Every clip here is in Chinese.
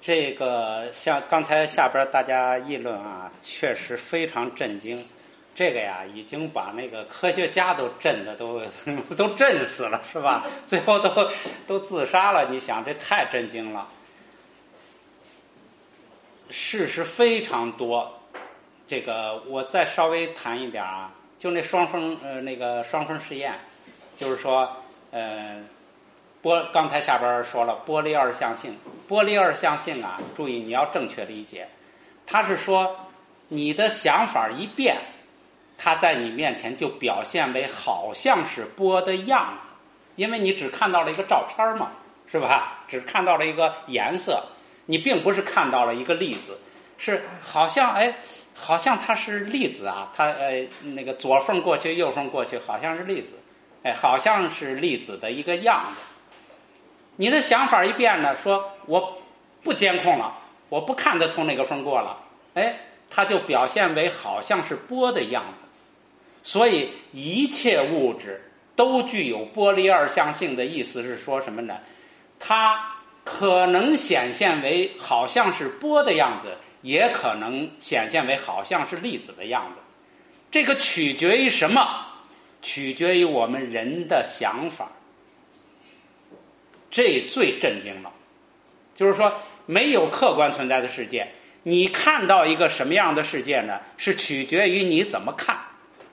这个像刚才下边大家议论啊，确实非常震惊。这个呀，已经把那个科学家都震的都震死了，是吧？最后都自杀了。你想，这太震惊了。事实非常多。这个我再稍微谈一点啊，就那双峰实验，就是说刚才下边说了波粒二象性。波粒二象性啊，注意你要正确理解，它是说你的想法一变，它在你面前就表现为好像是波的样子，因为你只看到了一个照片嘛，是吧？只看到了一个颜色，你并不是看到了一个粒子，是好像它是粒子啊，它那个左缝过去右缝过去好像是粒子，好像是粒子的一个样子。你的想法一变呢，说我不监控了，我不看它从哪个缝过了，它就表现为好像是波的样子。所以一切物质都具有波粒二象性的意思是说什么呢？它可能显现为好像是波的样子，也可能显现为好像是粒子的样子。这个取决于什么？取决于我们人的想法。这最震惊了，就是说没有客观存在的世界，你看到一个什么样的世界呢？是取决于你怎么看。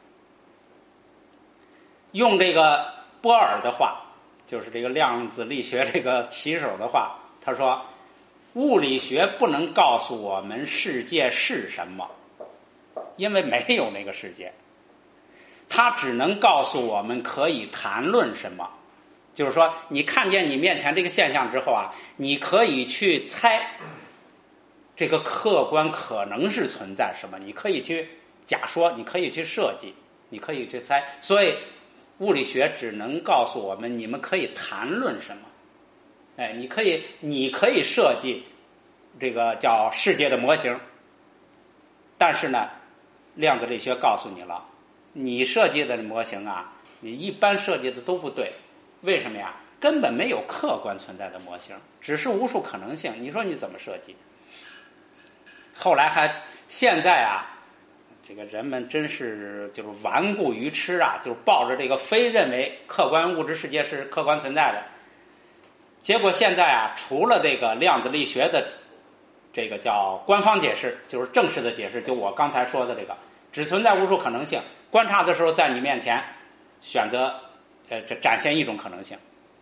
用这个波尔的话，就是这个量子力学这个旗手的话，他说物理学不能告诉我们世界是什么，因为没有那个世界，它只能告诉我们可以谈论什么。就是说你看见你面前这个现象之后啊，你可以去猜这个客观可能是存在什么，你可以去假说，你可以去设计，你可以去猜。所以物理学只能告诉我们你们可以谈论什么，你可以设计这个叫世界的模型，但是呢量子力学告诉你了，你设计的模型啊，你一般设计的都不对。为什么呀？根本没有客观存在的模型，只是无数可能性，你说你怎么设计？后来现在啊，这个人们真是就是顽固愚痴啊，就是抱着这个非认为客观物质世界是客观存在的。结果现在啊，除了这个量子力学的这个叫官方解释，就是正式的解释，就我刚才说的这个只存在无数可能性，观察的时候在你面前选择这展现一种可能性。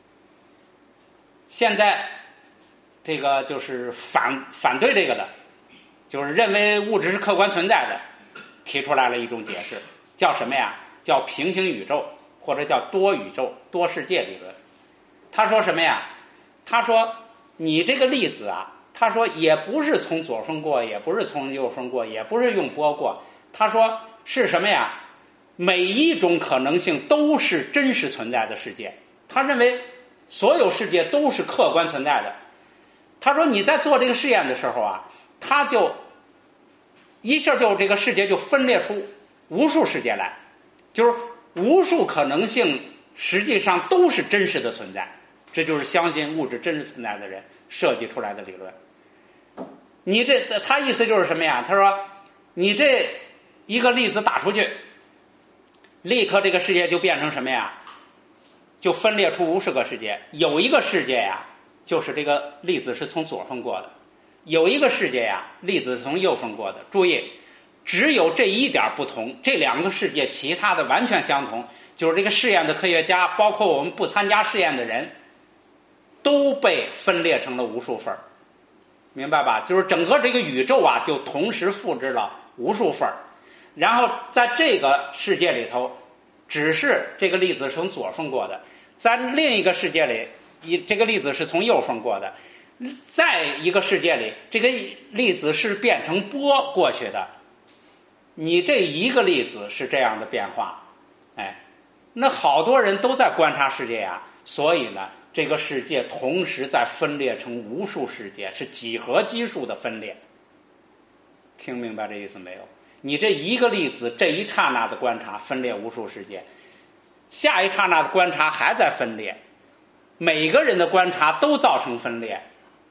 现在这个就是反对这个的，就是认为物质是客观存在的，提出来了一种解释，叫什么呀？叫平行宇宙，或者叫多宇宙多世界理论。他说什么呀？他说你这个粒子啊，他说也不是从左缝过，也不是从右缝过，也不是用波过，他说是什么呀？每一种可能性都是真实存在的世界。他认为所有世界都是客观存在的。他说你在做这个试验的时候啊，他就一下就这个世界就分裂出无数世界来，就是无数可能性实际上都是真实的存在。这就是相信物质真实存在的人设计出来的理论。你他意思就是什么呀？他说你这一个粒子打出去，立刻这个世界就变成什么呀？就分裂出无数个世界。有一个世界呀，就是这个粒子是从左缝过的，有一个世界呀，粒子是从右缝过的。注意，只有这一点不同，这两个世界其他的完全相同。就是这个试验的科学家，包括我们不参加试验的人，都被分裂成了无数份，明白吧？就是整个这个宇宙啊，就同时复制了无数份。然后在这个世界里头，只是这个粒子是从左缝过的，在另一个世界里，这个粒子是从右缝过的，在一个世界里，这个粒子是变成波过去的。你这一个粒子是这样的变化，那好多人都在观察世界呀，所以呢，这个世界同时在分裂成无数世界，是几何基数的分裂。听明白这意思没有？你这一个粒子这一刹那的观察分裂无数世界，下一刹那的观察还在分裂，每个人的观察都造成分裂。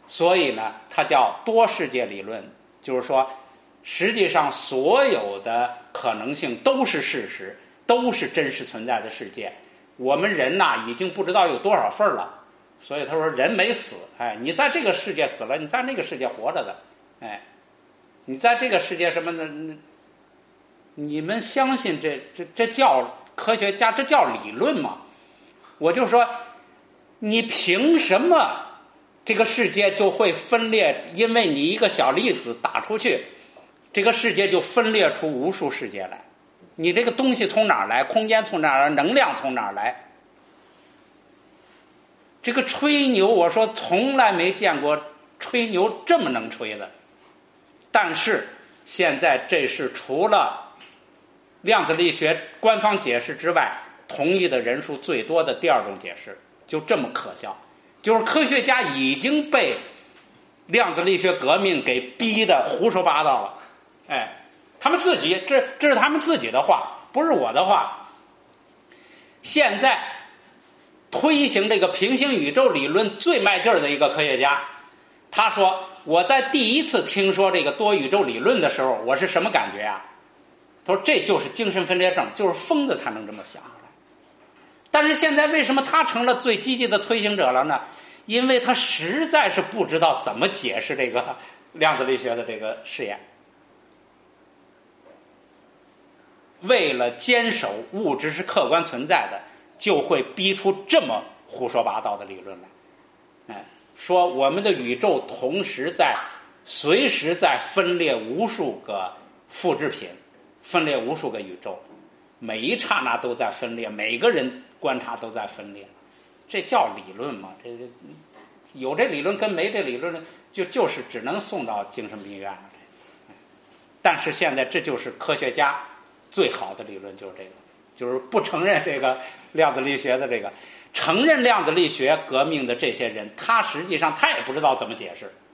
所以呢，它叫多世界理论，就是说，实际上所有的可能性都是事实，都是真实存在的世界。我们人呐，已经不知道有多少份了。所以他说人没死，哎，你在这个世界死了，你在那个世界活着的，哎，你在这个世界什么的，你们相信这叫科学家，这叫理论吗？我就说，你凭什么这个世界就会分裂？因为你一个小粒子打出去，这个世界就分裂出无数世界来。你这个东西从哪儿来？空间从哪儿来？能量从哪儿来？这个吹牛，我说从来没见过吹牛这么能吹的。但是现在这是除了量子力学官方解释之外，同意的人数最多的第二种解释，就这么可笑。就是科学家已经被量子力学革命给逼得胡说八道了。哎，他们自己，这是他们自己的话，不是我的话。现在推行这个平行宇宙理论最卖劲儿的一个科学家，他说，我在第一次听说这个多宇宙理论的时候，我是什么感觉啊？他说这就是精神分裂症，就是疯子才能这么想出来。但是现在为什么他成了最积极的推行者了呢？因为他实在是不知道怎么解释这个量子力学的这个试验。为了坚守物质是客观存在的，就会逼出这么胡说八道的理论来。哎，说我们的宇宙同时随时在分裂无数个复制品，分裂无数个宇宙，每一刹那都在分裂，每个人观察都在分裂。这叫理论吗？这有这理论跟没这理论就是只能送到精神病院了。但是现在这就是科学家最好的理论，就是这个，就是不承认这个量子力学的这个，承认量子力学革命的这些人，他实际上他也不知道怎么解释，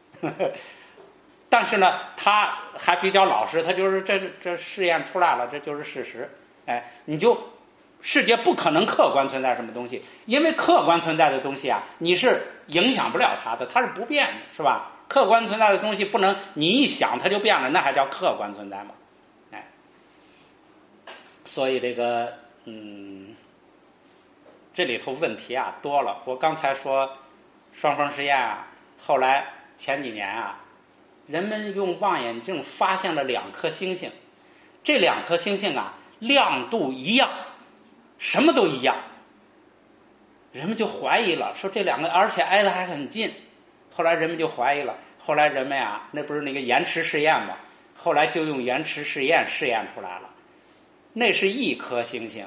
但是呢，他还比较老实，他就是这试验出来了，这就是事实。哎，你就世界不可能客观存在什么东西，因为客观存在的东西啊，你是影响不了它的，它是不变的，是吧？客观存在的东西不能你一想它就变了，那还叫客观存在吗？哎，所以这个这里头问题啊多了。我刚才说双缝实验啊，后来前几年啊，人们用望远镜发现了2颗星星，这2颗星星啊亮度一样，什么都一样，人们就怀疑了，说这2个而且挨得还很近。后来人们就怀疑了，后来人们啊，那不是那个延迟试验吗？后来就用延迟试验试验出来了，那是1颗星星。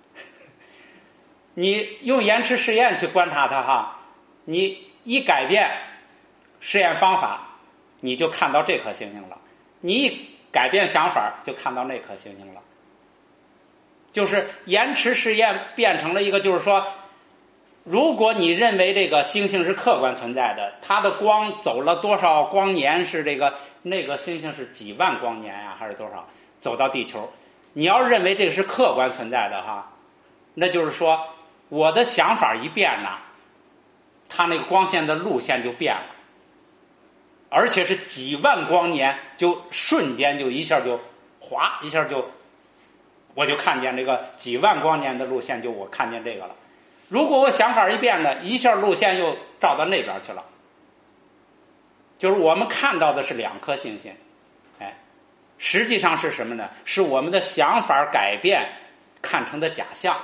你用延迟试验去观察它哈，你一改变试验方法，你就看到这颗星星了；你一改变想法，就看到那颗星星了。就是延迟试验变成了一个，就是说，如果你认为这个星星是客观存在的，它的光走了多少光年，是那个星星是几万光年呀，还是多少走到地球？你要认为这个是客观存在的哈，那就是说我的想法一变呢，它那个光线的路线就变了，而且是几万光年，就瞬间就一下就哗一下就，我就看见这个几万光年的路线，就我看见这个了。如果我想法一变呢，一下路线又照到那边去了。就是我们看到的是2颗星星，哎，实际上是什么呢？是我们的想法改变看成的假象。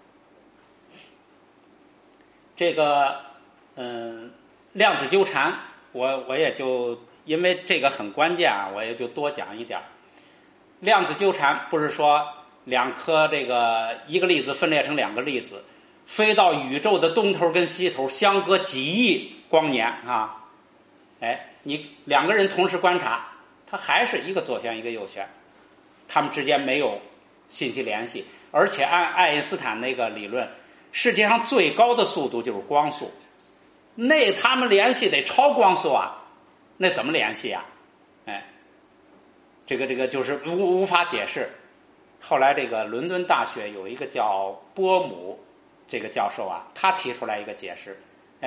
这个量子纠缠，我也就因为这个很关键啊，我也就多讲一点。量子纠缠不是说2颗这个一个粒子分裂成2个粒子，飞到宇宙的东头跟西头，相隔几亿光年啊！哎，你2个人同时观察，它还是一个左旋一个右旋，他们之间没有信息联系，而且按爱因斯坦那个理论，世界上最高的速度就是光速，那他们联系得超光速啊，那怎么联系啊？哎，这个就是无法解释。后来这个伦敦大学有一个叫波姆这个教授啊，他提出来一个解释，哎，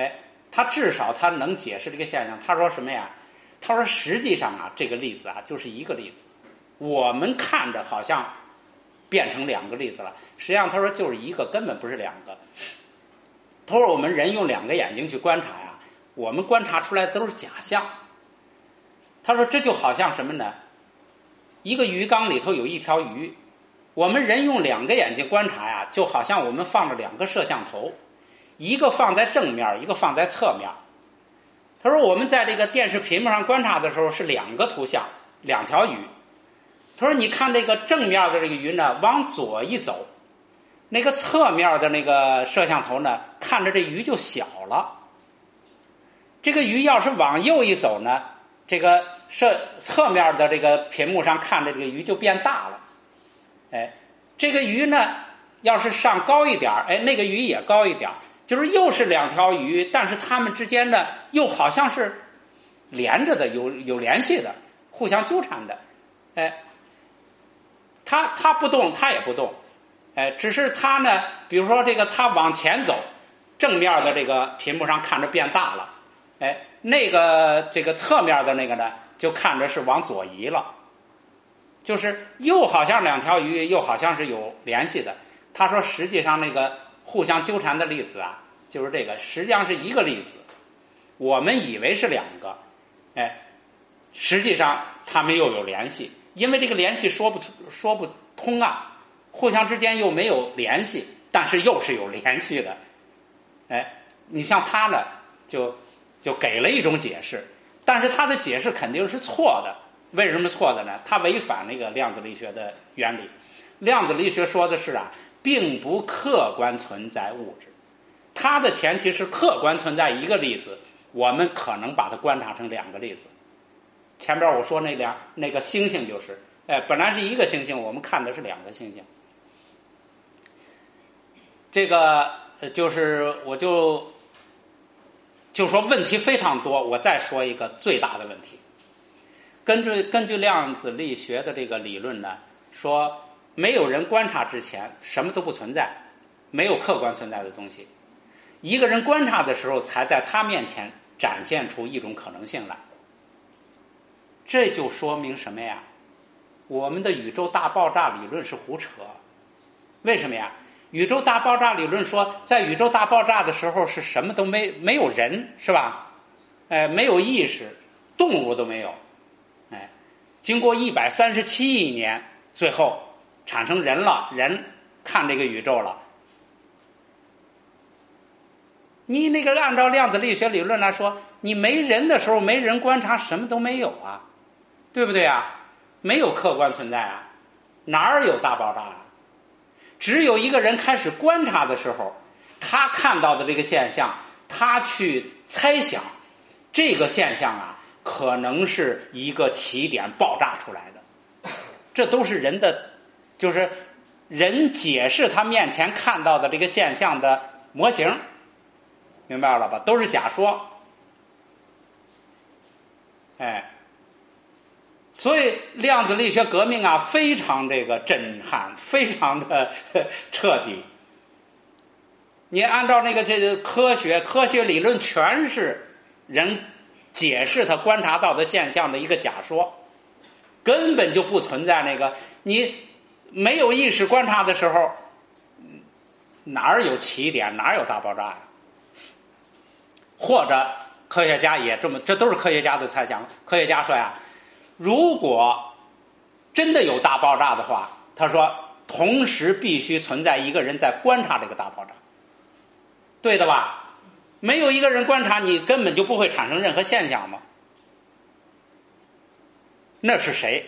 他至少他能解释这个现象。他说什么呀？他说实际上啊，这个粒子啊就是一个粒子，我们看着好像变成两个粒子了，实际上他说就是一个，根本不是两个。他说我们人用两个眼睛去观察呀，我们观察出来都是假象。他说这就好像什么呢？一个鱼缸里头有一条鱼，我们人用两个眼睛观察呀，就好像我们放了两个摄像头，一个放在正面，一个放在侧面。他说我们在这个电视屏幕上观察的时候是两个图像，两条鱼。他说你看这个正面的这个鱼呢，往左一走，那个侧面的那个摄像头呢，看着这鱼就小了。这个鱼要是往右一走呢，这个侧面的这个屏幕上看着这个鱼就变大了。哎，这个鱼呢，要是上高一点，哎，那个鱼也高一点，就是又是两条鱼，但是它们之间呢，又好像是连着的，有联系的，互相纠缠的。哎，它不动，它也不动。哎，只是它呢，比如说这个它往前走，正面的这个屏幕上看着变大了。哎，那个这个侧面的那个呢，就看着是往左移了，就是又好像两条鱼，又好像是有联系的。他说实际上那个互相纠缠的粒子啊，就是这个实际上是一个粒子，我们以为是两个，哎，实际上它们又有联系，因为这个联系说不通啊，互相之间又没有联系，但是又是有联系的。哎，你像他呢，就给了一种解释，但是他的解释肯定是错的。为什么错的呢？他违反那个量子力学的原理。量子力学说的是啊，并不客观存在物质，它的前提是客观存在一个粒子，我们可能把它观察成两个粒子。前边我说那个星星就是，本来是一个星星，我们看的是两个星星。这个就是我就说问题非常多，我再说一个最大的问题。根据量子力学的这个理论呢，说没有人观察之前什么都不存在，没有客观存在的东西，一个人观察的时候才在他面前展现出一种可能性来。这就说明什么呀？我们的宇宙大爆炸理论是胡扯。为什么呀？宇宙大爆炸理论说，在宇宙大爆炸的时候是什么都没有人，是吧？没有意识，动物都没有。经过137亿年，最后产生人了，人看这个宇宙了。你那个按照量子力学理论来说，你没人的时候，没人观察，什么都没有啊，对不对啊？没有客观存在啊，哪儿有大爆炸啊？只有一个人开始观察的时候，他看到的这个现象，他去猜想这个现象啊，可能是一个起点爆炸出来的。这都是人的，就是人解释他面前看到的这个现象的模型，明白了吧？都是假说。所以量子力学革命啊，非常这个震撼，非常的彻底。你按照那个这个科学理论，全是人解释他观察到的现象的一个假说，根本就不存在那个你没有意识观察的时候，哪儿有起点，哪儿有大爆炸呀？或者科学家也这么，这都是科学家的猜想。科学家说呀，如果真的有大爆炸的话，他说同时必须存在一个人在观察这个大爆炸，对的吧？没有一个人观察，你根本就不会产生任何现象嘛。那是谁？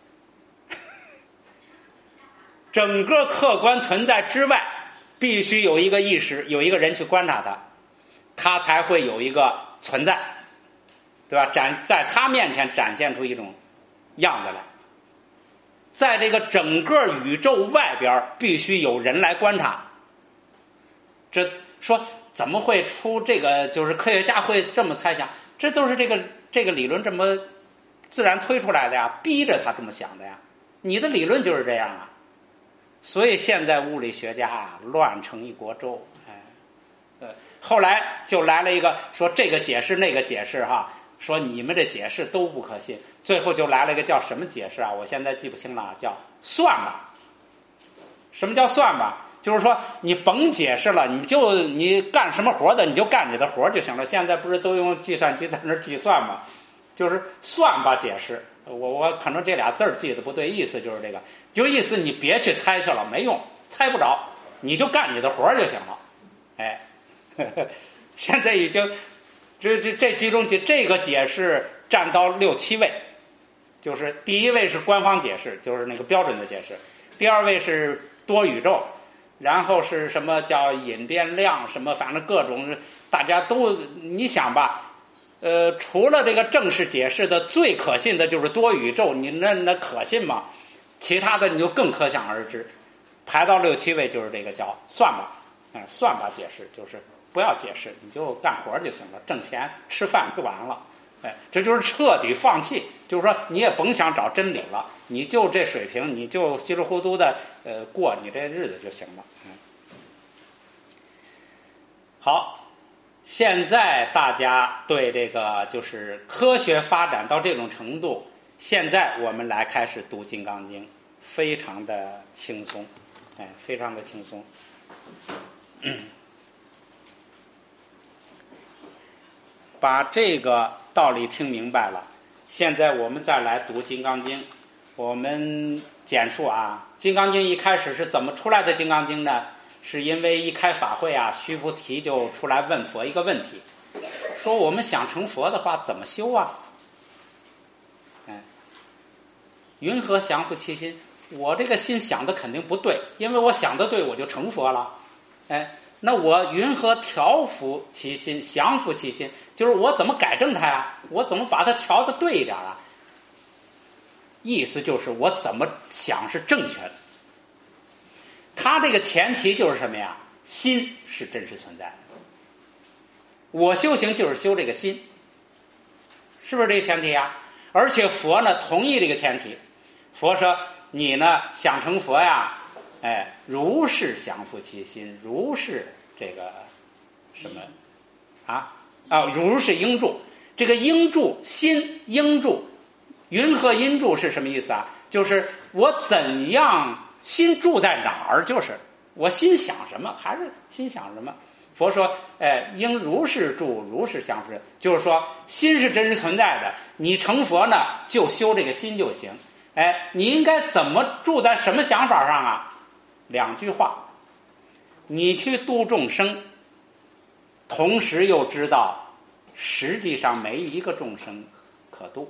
整个客观存在之外，必须有一个意识，有一个人去观察它，它才会有一个存在，对吧？在他面前展现出一种样子来。在这个整个宇宙外边，必须有人来观察。这说怎么会出这个？就是科学家会这么猜想，这都是这个理论这么自然推出来的呀，逼着他这么想的呀。你的理论就是这样啊。所以现在物理学家啊，乱成一锅粥。 后来就来了一个说这个解释那个解释哈，说你们这解释都不可信，最后就来了一个叫什么解释啊？我现在记不清了，叫算吧。什么叫算吧？就是说你甭解释了，你干什么活的你就干你的活就行了。现在不是都用计算机在那儿计算吗？就是算吧解释。我可能这俩字儿记得不对，意思就是这个，就意思你别去猜去了，没用，猜不着，你就干你的活就行了。哎，现在已经这其中这个解释占到6、7位，就是第一位是官方解释，就是那个标准的解释；第二位是多宇宙，然后是什么叫隐变量，什么反正各种大家都你想吧。除了这个正式解释的最可信的就是多宇宙，你那可信吗？其他的你就更可想而知。排到6、7位就是这个叫算吧，算吧解释就是不要解释，你就干活就行了，挣钱吃饭就完了。这就是彻底放弃，就是说你也甭想找真理了，你就这水平，你就稀里糊涂的过你这日子就行了。好。现在大家对这个就是科学发展到这种程度，现在我们来开始读《金刚经》，非常的轻松，非常的轻松。把这个道理听明白了，现在我们再来读《金刚经》。我们简述啊，《金刚经》一开始是怎么出来的？《金刚经》呢？是因为一开法会啊，须菩提就出来问佛一个问题，说我们想成佛的话怎么修啊？云何降伏其心？我这个心想的肯定不对，因为我想的对我就成佛了。那我云何调伏其心，降伏其心？就是我怎么改正它呀？我怎么把它调的对一点啊？意思就是我怎么想是正确的。他这个前提就是什么呀？心是真实存在的。我修行就是修这个心，是不是这个前提啊？而且佛呢同意这个前提，佛说你呢想成佛呀，如是降伏其心，如是这个什么如是应住。这个应住心应住，云何应住是什么意思啊？就是我怎样心住在哪儿？就是我心想什么，还是心想什么？佛说，应如是住，如是降伏。就是说，心是真实存在的。你成佛呢，就修这个心就行。你应该怎么住在什么想法上啊？2句话，你去度众生，同时又知道，实际上没一个众生可度。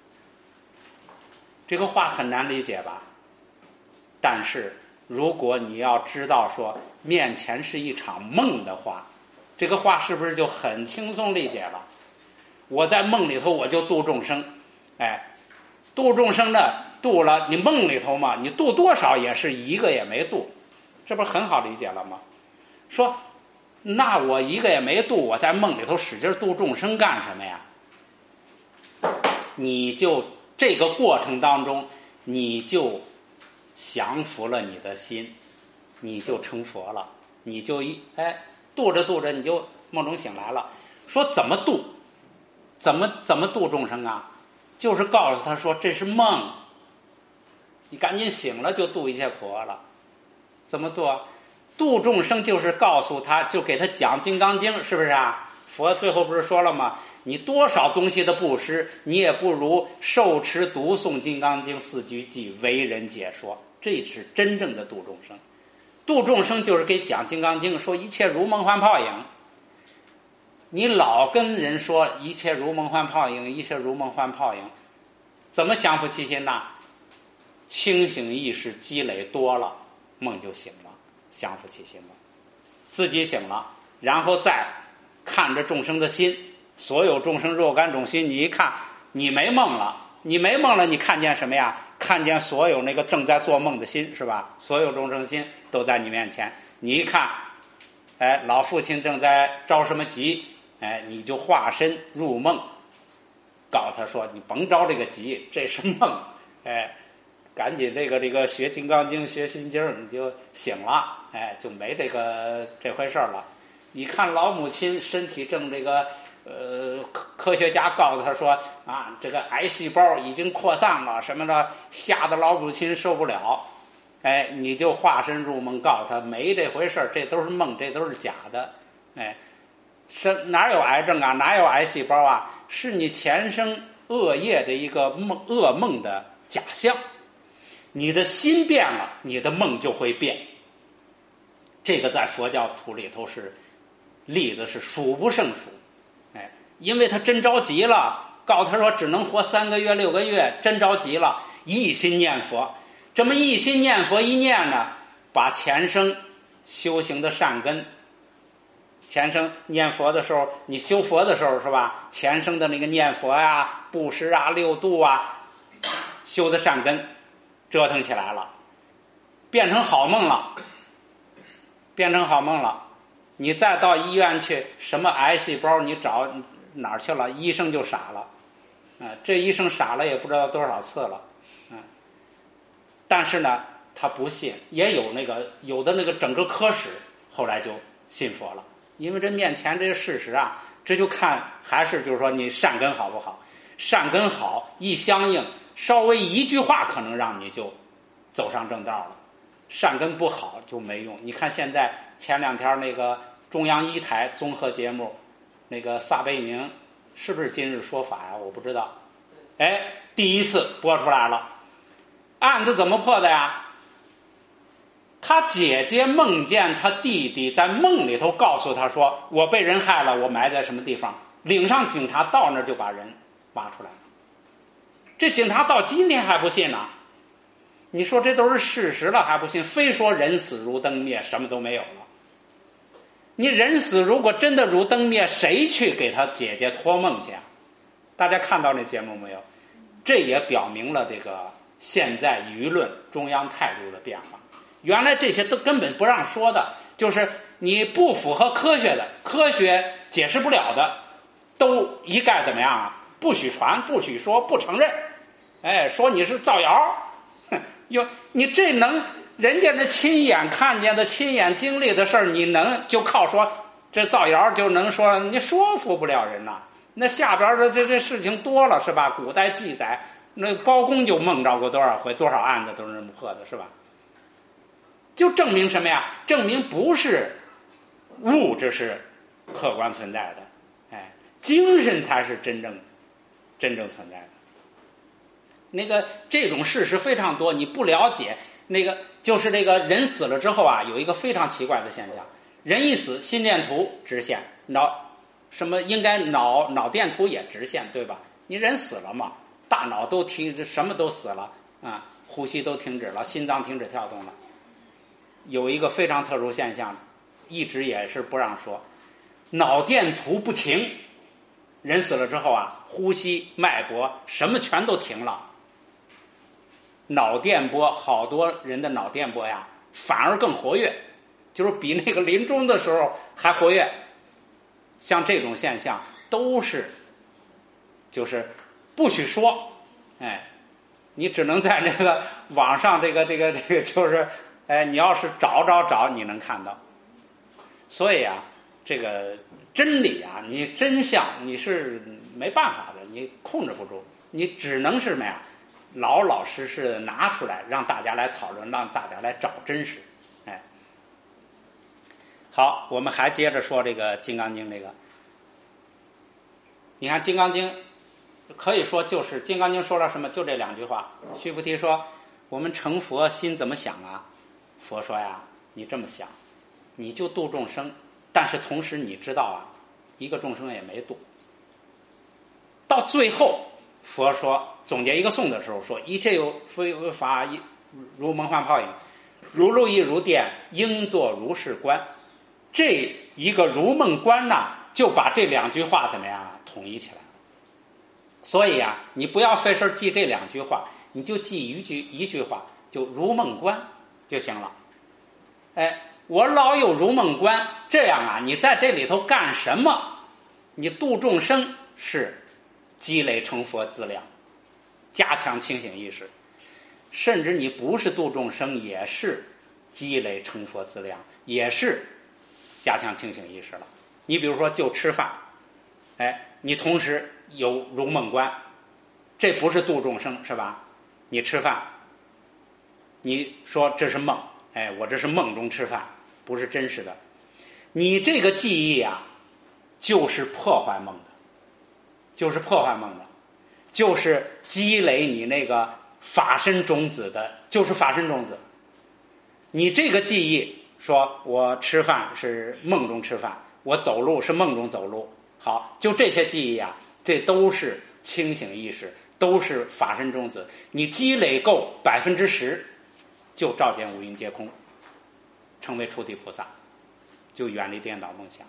这个话很难理解吧？但是如果你要知道说面前是一场梦的话，这个话是不是就很轻松理解了？我在梦里头我就度众生，度众生呢，度了你梦里头嘛，你度多少也是一个也没度，这不是很好理解了吗？说那我一个也没度，我在梦里头使劲度众生干什么呀？你就这个过程当中，你就降服了你的心，你就成佛了，你就度着度着你就梦中醒来了。说怎么度？怎么度众生啊？就是告诉他说这是梦，你赶紧醒了就度一切苦厄了。怎么度啊？度众生就是告诉他，就给他讲《金刚经》，是不是啊？佛最后不是说了吗？你多少东西的布施，你也不如受持读诵《金刚经》4句偈，为人解说。这是真正的度众生。度众生就是给讲《金刚经》，说一切如梦幻泡影。你老跟人说一切如梦幻泡影，一切如梦幻泡影，怎么降伏其心呢？清醒意识积累多了，梦就醒了，降伏其心了，自己醒了，然后再看着众生的心，所有众生若干种心，你一看你没梦了，你看见什么呀？看见所有那个正在做梦的心，是吧？所有众生心都在你面前，你一看老父亲正在着什么急，你就化身入梦，告诉他说你甭着这个急，这是梦，赶紧这个学金刚经学心经，你就醒了，就没这回事了。 你看老母亲身体正这个科学家告诉他说啊，这个癌细胞已经扩散了什么的，吓得老母亲受不了。哎，你就化身入梦，告诉他没这回事，这都是梦，这都是假的。哎，哪有癌症啊？哪有癌细胞啊？是你前生恶业的一个噩梦的假象。你的心变了，你的梦就会变。这个在佛教徒里头是例子是数不胜数。哎，因为他真着急了，告诉他说只能活3个月6个月，真着急了，一心念佛。这么一心念佛一念呢，把前生修行的善根，前生念佛的时候，你修佛的时候是吧？前生的那个念佛呀、布施啊、六度啊，修的善根折腾起来了，变成好梦了，变成好梦了。你再到医院去，什么癌细胞你找哪儿去了？医生就傻了，这医生傻了也不知道多少次了，但是呢，他不信，也有的那个整个科室后来就信佛了，因为这面前这个事实啊，这就看还是就是说你善根好不好，善根好一相应，稍微一句话可能让你就走上正道了，善根不好就没用。你看现在前2天那个中央1台综合节目，那个撒贝宁是不是今日说法呀？我不知道。哎，第一次播出来了。案子怎么破的呀？他姐姐梦见他弟弟在梦里头告诉他说，我被人害了，我埋在什么地方，领上警察到那儿就把人挖出来了。这警察到今天还不信呢。你说这都是事实了还不信，非说人死如灯灭，什么都没有了。你人死如果真的如灯灭，谁去给他姐姐托梦去啊？大家看到那节目没有？这也表明了这个现在舆论中央态度的变化。原来这些都根本不让说的，就是你不符合科学的，科学解释不了的，都一概怎么样啊？不许传，不许说，不承认。哎，说你是造谣。哟，你这能人家那亲眼看见的、亲眼经历的事儿，你能就靠说这造谣就能说？你说服不了人呐。那下边的这事情多了是吧？古代记载，那包公就梦着过多少回，多少案子都是这么破的，是吧？就证明什么呀？证明不是物质是客观存在的，哎，精神才是真正存在的。那个这种事实非常多，你不了解那个就是这个人死了之后啊，有一个非常奇怪的现象，人一死，心电图直线，什么应该脑电图也直线，对吧？你人死了嘛，大脑都停，什么都死了啊，呼吸都停止了，心脏停止跳动了。有一个非常特殊现象，一直也是不让说，脑电图不停，人死了之后啊，呼吸脉搏什么全都停了。脑电波，好多人的脑电波呀反而更活跃，就是比那个临终的时候还活跃。像这种现象都是就是不许说，哎，你只能在那个网上这个就是哎，你要是找你能看到。所以啊，这个真理啊，你真相你是没办法的，你控制不住，你只能是什么呀？老老实实的拿出来，让大家来讨论，让大家来找真实。哎，好，我们还接着说这个《金刚经》这个。你看《金刚经》，可以说就是《金刚经》说了什么？就这2句话。须菩提说：“我们成佛心怎么想啊？”佛说呀：“你这么想，你就度众生，但是同时你知道啊，一个众生也没度。到最后。”佛说总结一个颂的时候说，一切有非法如梦幻泡影，如露亦如电，应作如是观。这一个如梦观呢，就把这2句话怎么样统一起来。所以啊，你不要费事记这2句话，你就记一句话，就如梦观就行了。哎，我老有如梦观，这样啊，你在这里头干什么？你度众生是积累成佛资粮，加强清醒意识，甚至你不是度众生，也是积累成佛资粮，也是加强清醒意识了。你比如说就吃饭，你同时有如梦观，这不是度众生是吧？你吃饭，你说这是梦，我这是梦中吃饭，不是真实的。你这个记忆啊，就是破坏梦的，就是破坏梦的，就是积累你那个法身种子的，就是法身种子。你这个记忆，说我吃饭是梦中吃饭，我走路是梦中走路，好，就这些记忆啊，这都是清醒意识，都是法身种子。你积累够10%，就照见五蕴皆空，成为初地菩萨，就远离颠倒梦想。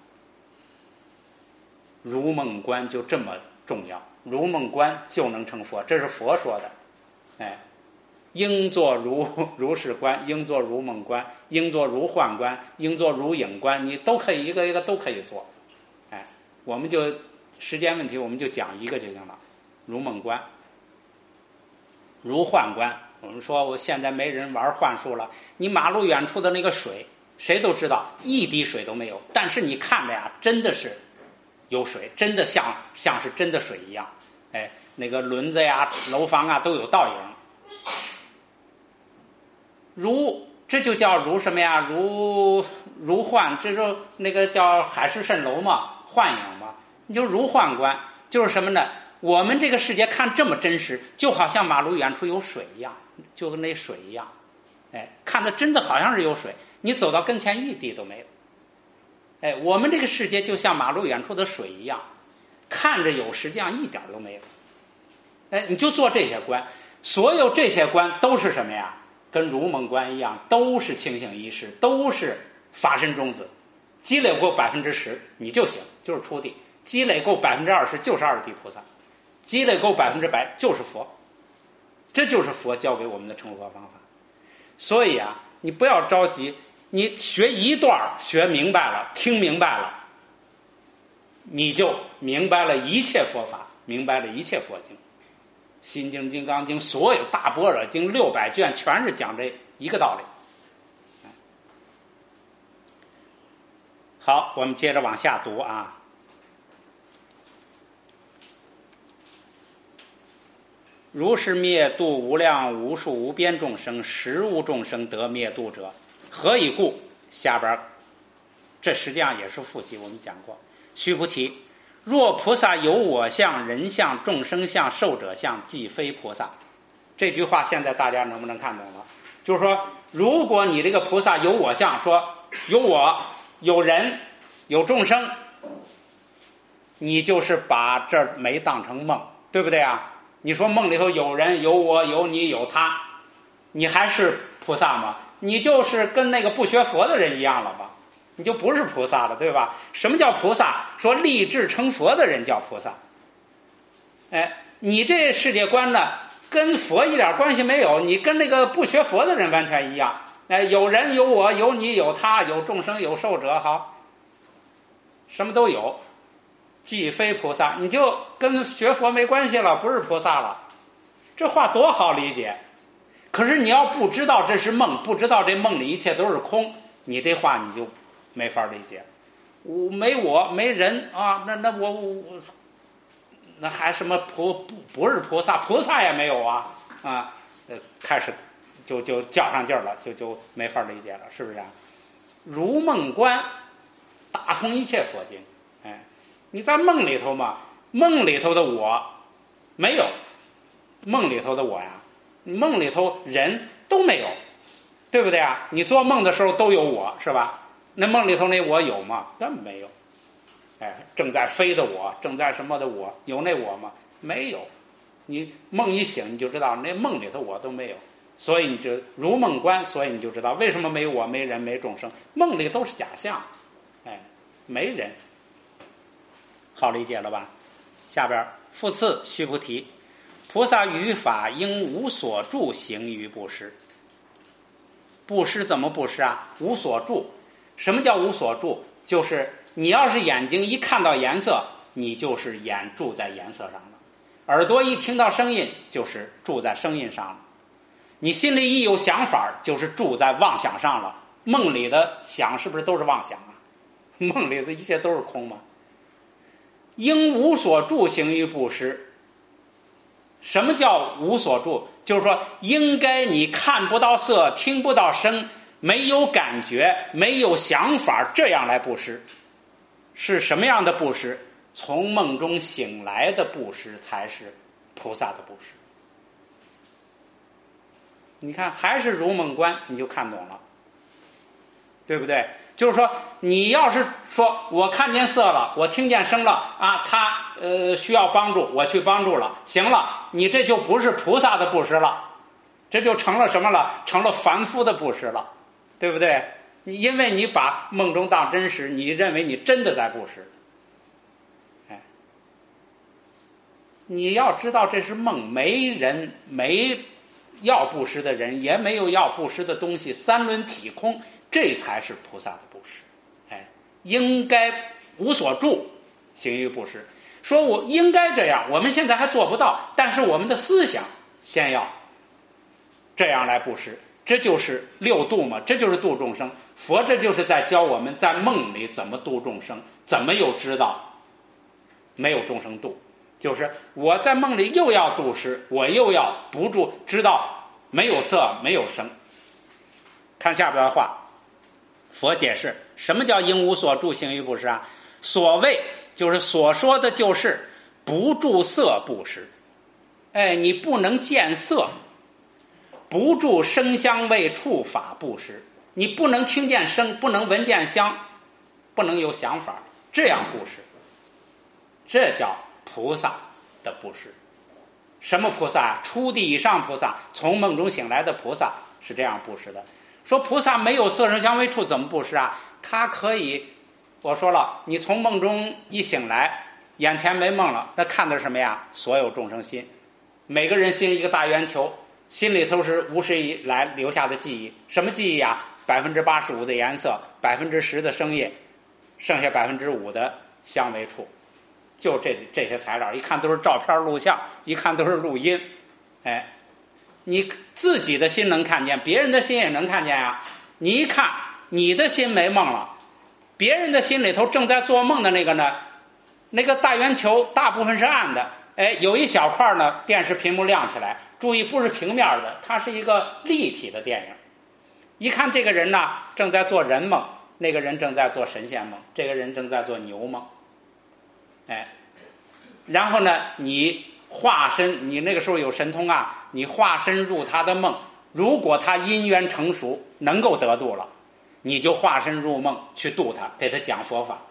如梦观就这么重要，如梦观就能成佛，这是佛说的。应作如是观，应作如梦观，应作如幻观，应作如影观，你都可以一个一个都可以做。我们就时间问题，我们就讲一个就行了。如梦观，如幻观。我们说我现在没人玩幻术了，你马路远处的那个水，谁都知道一滴水都没有，但是你看着呀，真的是有水，真的像是真的水一样。那个轮子呀、楼房啊都有倒影。这就叫如什么呀？如幻，这就那个叫海市蜃楼嘛，幻影嘛。你就如幻观，就是什么呢？我们这个世界看这么真实，就好像马路远处有水一样，就跟那水一样。看的真的好像是有水，你走到跟前一滴都没有。我们这个世界就像马路远处的水一样，看着有，实际上一点都没有。你就做这些观，所有这些观都是什么呀？跟如梦观一样，都是清醒意识，都是法身种子。积累过10%你就行，就是初地；积累够20%就是二地菩萨；积累够100%就是佛。这就是佛教给我们的成佛方法。所以啊，你不要着急，你学一段学明白了，听明白了，你就明白了一切佛法，明白了一切佛经。心经、金刚经，所有大般若经600卷全是讲这一个道理。好，我们接着往下读啊。如是灭度无量无数无边众生，实无众生得灭度者，何以故？下边这实际上也是复习，我们讲过。须菩提，若菩萨有我相、人相、众生相、寿者相，即非菩萨。这句话现在大家能不能看懂了？就是说，如果你这个菩萨有我相，说有我、有人、有众生，你就是把这没当成梦，对不对啊？你说梦里头有人、有我、有你、有他，你还是菩萨吗？你就是跟那个不学佛的人一样了吧？你就不是菩萨了，对吧？什么叫菩萨？说立志成佛的人叫菩萨。你这世界观呢，跟佛一点关系没有，你跟那个不学佛的人完全一样。有人、有我、有你、有他、有众生、有寿者，好，什么都有，即非菩萨，你就跟学佛没关系了，不是菩萨了。这话多好理解。可是你要不知道这是梦，不知道这梦里一切都是空，你这话你就没法理解。我没我没人啊，那我那还什么不是菩萨？菩萨也没有啊啊！开始就较上劲儿了，就没法理解了，是不是啊？如梦观打通一切佛经。你在梦里头嘛，梦里头的我没有，梦里头的我呀，梦里头人都没有，对不对啊？你做梦的时候都有我，是吧？那梦里头那我有吗？根本没有。正在飞的我，正在什么的我，有那我吗？没有。你梦一醒，你就知道那梦里头我都没有，所以你就如梦观，所以你就知道为什么没我、没人、没众生，梦里都是假象，没人。好理解了吧？下边复次，须菩提，菩萨于法应无所住行于布施。布施怎么布施啊？无所住。什么叫无所住？就是你要是眼睛一看到颜色，你就是眼住在颜色上了；耳朵一听到声音，就是住在声音上了；你心里一有想法，就是住在妄想上了。梦里的想是不是都是妄想啊？ 梦里的一切都是空嘛。应无所住行于布施。什么叫无所住？就是说应该你看不到色，听不到声，没有感觉，没有想法，这样来布施。是什么样的布施？从梦中醒来的布施才是菩萨的布施。你看还是如梦观，你就看懂了，对不对？就是说你要是说我看见色了，我听见声了啊，他需要帮助，我去帮助了，行了，你这就不是菩萨的布施了，这就成了什么了？成了凡夫的布施了，对不对？因为你把梦中当真实，你认为你真的在布施。你要知道这是梦，没要布施的人，也没有要布施的东西，三轮体空，这才是菩萨的布施。应该无所住行于布施。说我应该这样，我们现在还做不到，但是我们的思想先要这样来布施，这就是六度嘛，这就是度众生。佛这就是在教我们在梦里怎么度众生，怎么又知道没有众生度。就是我在梦里又要度施，我又要不住知道没有色没有声。看下边的话，佛解释什么叫应无所住行于布施啊？所谓就是所说的就是不住色布施。你不能见色，不住声香味触法布施，你不能听见声，不能闻见香，不能有想法，这样布施，这叫菩萨的布施。什么菩萨？初地以上菩萨，从梦中醒来的菩萨是这样布施的。说菩萨没有色声香味触怎么布施啊？他可以，我说了，你从梦中一醒来，眼前没梦了，那看的是什么呀？所有众生心，每个人心一个大圆球，心里头是无始以来留下的记忆。什么记忆啊？85%的颜色，10%的声音，剩下5%的香味触，就这些材料，一看都是照片录像，一看都是录音。你自己的心能看见，别人的心也能看见呀。你一看你的心没梦了，别人的心里头正在做梦的那个呢，那个大圆球大部分是暗的，有一小块呢电视屏幕亮起来，注意不是平面的，它是一个立体的电影。一看这个人呢正在做人梦，那个人正在做神仙梦，这个人正在做牛梦。然后呢你化身，你那个时候有神通啊，你化身入他的梦，如果他因缘成熟能够得度了，你就化身入梦去度他，给他讲佛法。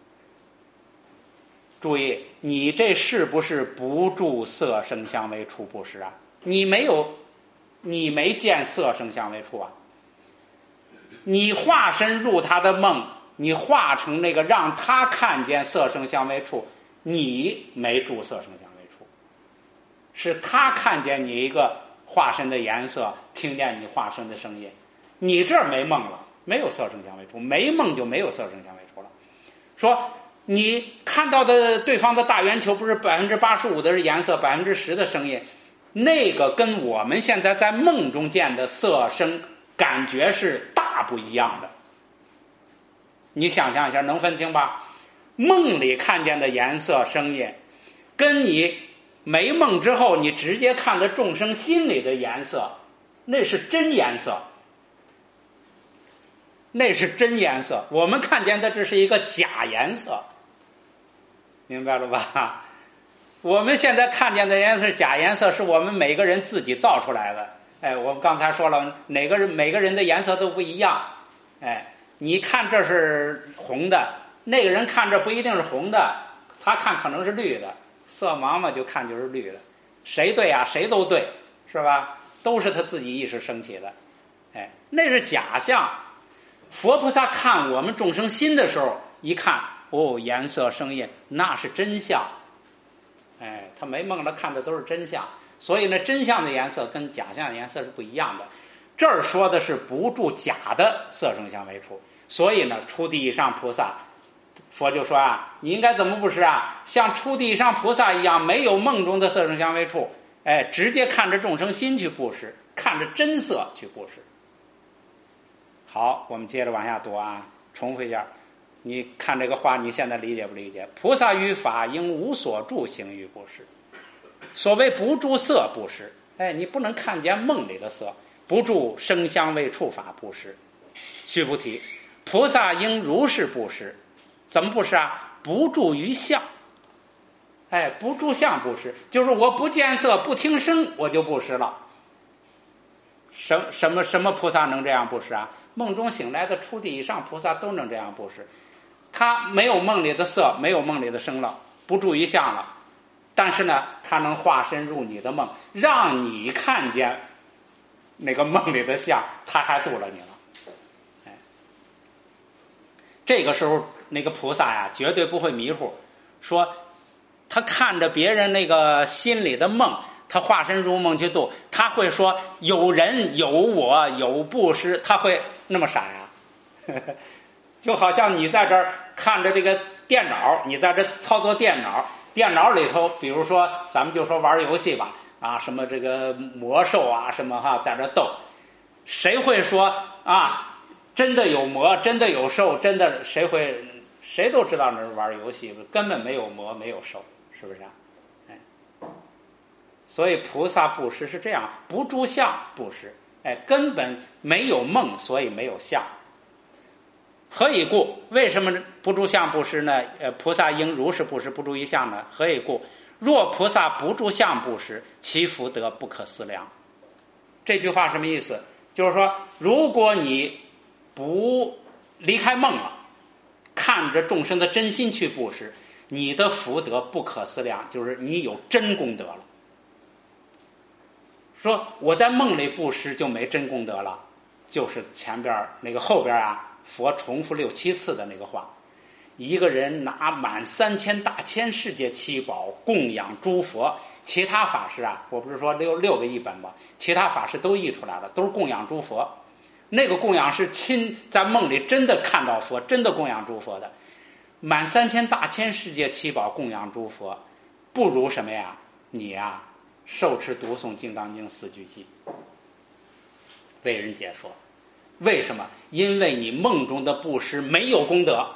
注意你这是不是不住色声香味触布施啊？你没见色声香味触啊，你化身入他的梦，你化成那个让他看见色声香味触，你没住色声香味触，是他看见你一个化身的颜色，听见你化身的声音，你这儿没梦了，没有色声香味触，没梦就没有色声香味触了。说你看到的对方的大圆球不是85%的颜色，10%的声音，那个跟我们现在在梦中见的色声感觉是大不一样的。你想象一下，能分清吧？梦里看见的颜色声音跟你没梦之后你直接看的众生心里的颜色，那是真颜色，那是真颜色。我们看见的这是一个假颜色，明白了吧？我们现在看见的颜色是假颜色，是我们每个人自己造出来的。我们刚才说了，每个人的颜色都不一样。你看这是红的，那个人看这不一定是红的，他看可能是绿的，色盲嘛就看就是绿的。谁对啊？谁都对，是吧？都是他自己意识升起的。那是假象。佛菩萨看我们众生心的时候，一看颜色声音，那是真相。他没梦了，看的都是真相。所以呢，真相的颜色跟假象的颜色是不一样的。这儿说的是不住假的色声香味触。所以呢，初地以上菩萨，佛就说啊，你应该怎么布施啊？像初地以上菩萨一样，没有梦中的色声香味触，直接看着众生心去布施，看着真色去布施。好，我们接着往下读啊，重复一下。 你看这个话，你现在理解不理解？菩萨于法应无所住，行于布施。所谓不住色布施，你不能看见梦里的色，不住声香味触法布施。须菩提，菩萨应如是布施。怎么布施啊？不住于相。不住相布施，就是我不见色不听声，我就布施了。什么菩萨能这样布施啊？梦中醒来的初地以上菩萨都能这样布施。他没有梦里的色，没有梦里的声了，不住于相了，但是呢，他能化身入你的梦，让你看见那个梦里的相，他还度了你了。这个时候那个菩萨呀，绝对不会迷糊，说他看着别人那个心里的梦，他化身入梦去度，他会说有人有我有布施，他会那么傻呀？就好像你在这儿看着这个电脑，你在这操作电脑里头，比如说咱们就说玩游戏吧，什么这个魔兽啊什么在这斗，谁会说真的有魔，真的有兽，真的谁都知道那是玩游戏，根本没有魔没有兽，是不是啊？所以菩萨布施是这样，不住相布施，根本没有梦，所以没有相。何以故？为什么不住相布施呢？菩萨应如是布施，不住于相呢？何以故？若菩萨不住相布施，其福德不可思量。这句话什么意思？就是说，如果你不离开梦了，看着众生的真心去布施，你的福德不可思量，就是你有真功德了。说我在梦里布施就没真功德了，就是前边那个后边佛重复6、7次的那个话。一个人拿满3000大千世界七宝供养诸佛，其他法师我不是说六个译本吧，其他法师都译出来了，都是供养诸佛。那个供养是亲在梦里真的看到佛，真的供养诸佛的。满3000大千世界七宝供养诸佛，不如什么呀？你受持读诵金刚经4句偈，为人解说。为什么？因为你梦中的布施没有功德。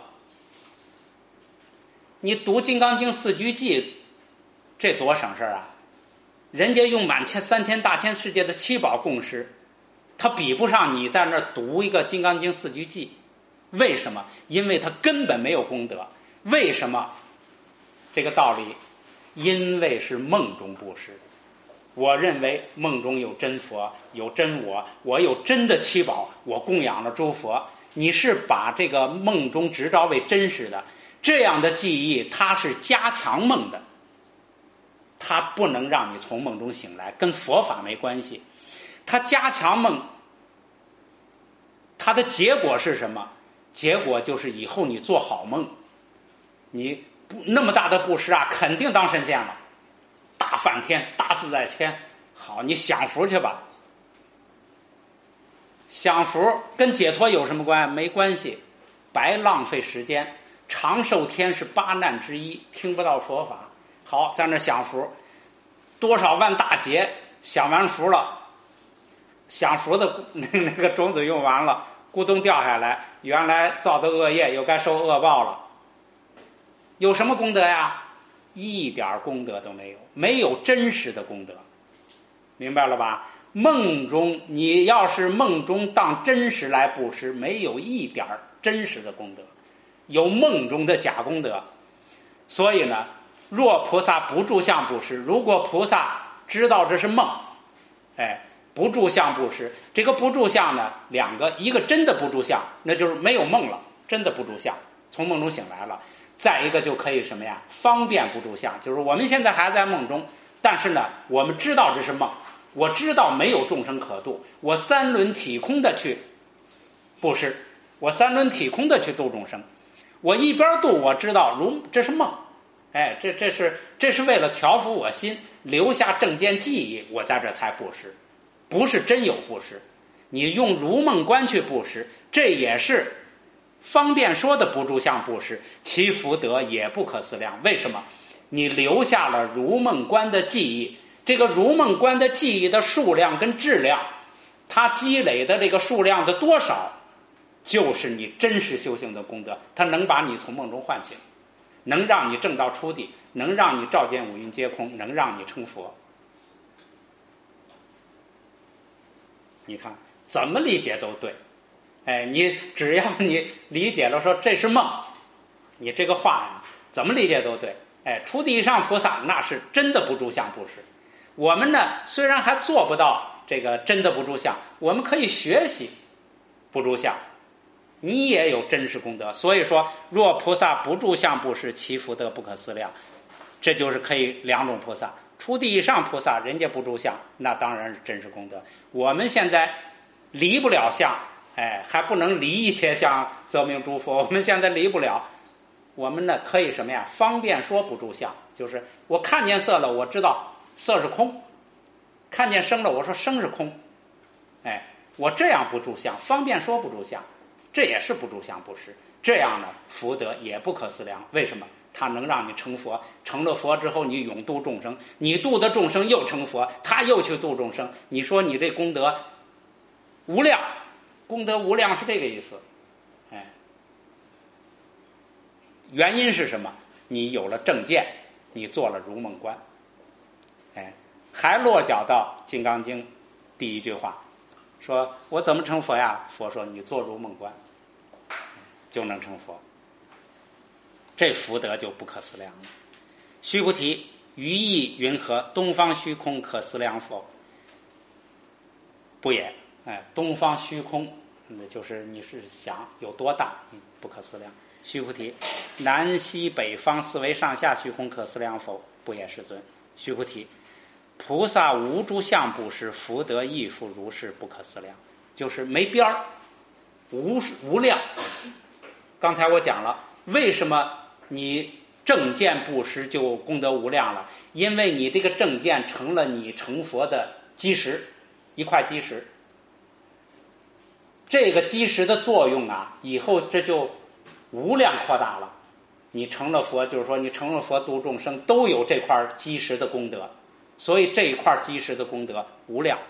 你读金刚经4句偈，这多省事啊！人家用满3000大千世界的七宝供施，他比不上你在那儿读一个金刚经4句偈。为什么？因为他根本没有功德。为什么？这个道理，因为是梦中布施。我认为梦中有真佛，有真我有真的七宝，我供养了诸佛。你是把这个梦中执照为真实的，这样的记忆它是加强梦的，它不能让你从梦中醒来，跟佛法没关系。它加强梦，它的结果是什么？结果就是以后你做好梦，你那么大的布施肯定当神仙了，大梵天大自在天。好，你享福去吧。享福跟解脱有什么关系？没关系，白浪费时间。长寿天是8难之一，听不到佛法。好，在那享福，多少万大劫享完福了，享福的那个种子用完了，咕咚掉下来，原来造的恶业又该受恶报了。有什么功德呀？一点功德都没有，没有真实的功德。明白了吧？梦中你要是梦中当真实来布施，没有一点真实的功德，有梦中的假功德。所以呢，若菩萨不住相布施，如果菩萨知道这是梦，不住相布施，这个不住相呢2个，一个真的不住相，那就是没有梦了，真的不住相，从梦中醒来了。再一个就可以什么呀？方便不住相，就是我们现在还在梦中，但是呢，我们知道这是梦，我知道没有众生可度，我三轮体空的去布施，我三轮体空的去度众生。我一边度，我知道这是梦，这是为了调伏我心，留下正见记忆，我在这才布施，不是真有布施。你用如梦观去布施，这也是方便说的不住相布施，其福德也不可思量。为什么？你留下了如梦观的记忆，这个如梦观的记忆的数量跟质量，它积累的这个数量的多少， 就是你真实修行的功德，它能把你从梦中唤醒，能让你证到初地，能让你照见五蕴皆空，能让你成佛。你看怎么理解都对。你只要你理解了说这是梦，你这个话呀怎么理解都对。初地以上菩萨那是真的不住相布施。我们呢虽然还做不到这个真的不住相，我们可以学习不住相，你也有真实功德。所以说若菩萨不住相布施，其福德不可思量。这就是可以两种菩萨，初地以上菩萨人家不住相，那当然是真实功德。我们现在离不了相，还不能离一切相则名诸佛，我们现在离不了。我们呢可以什么呀？方便说不住相，就是我看见色了，我知道色是空；看见声了，我说声是空。我这样不住相，方便说不住相，这也是不住相布施。这样呢，福德也不可思量。为什么？它能让你成佛，成了佛之后，你永度众生，你度的众生又成佛，他又去度众生。你说你这功德无量，功德无量是这个意思。原因是什么？你有了正见，你做了如梦观。还落脚到《金刚经》第一句话，说我怎么成佛呀？佛说你做如梦观就能成佛，这福德就不可思量了。须菩提，于意云何？东方虚空可思量否？不也。东方虚空，那就是你是想有多大，不可思量。须菩提，南西北方四维上下虚空可思量否？不也，世尊。须菩提，菩萨无诸相布施，福德亦复如是，不可思量。就是没边儿，无量。刚才我讲了，为什么你正见布施就功德无量了？因为你这个正见成了你成佛的基石，一块基石。这个基石的作用啊，以后这就无量扩大了。你成了佛，就是说你成了佛度众生都有这块基石的功德，所以这一块基石的功德无量。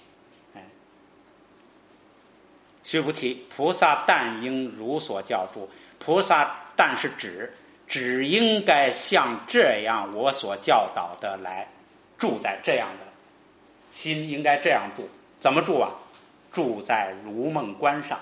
须菩提，菩萨但应如所教住。菩萨但是只应该像这样我所教导的来住在这样的心，应该这样住。怎么住啊？住在如梦观上。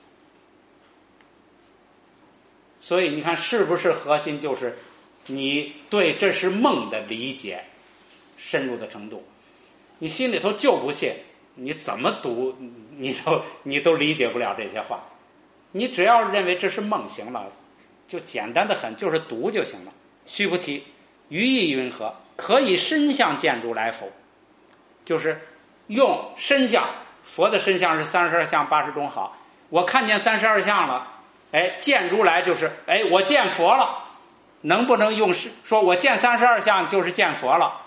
所以你看是不是核心就是你对这是梦的理解深入的程度。你心里头就不信，你怎么读你都理解不了这些话。你只要认为这是梦行了，就简单的很，就是读就行了。须菩提，于意云何？可以身相见如来否？就是用身相，佛的身相是32相80种好，我看见32相了，见如来就是我见佛了。能不能用说我见32相就是见佛了？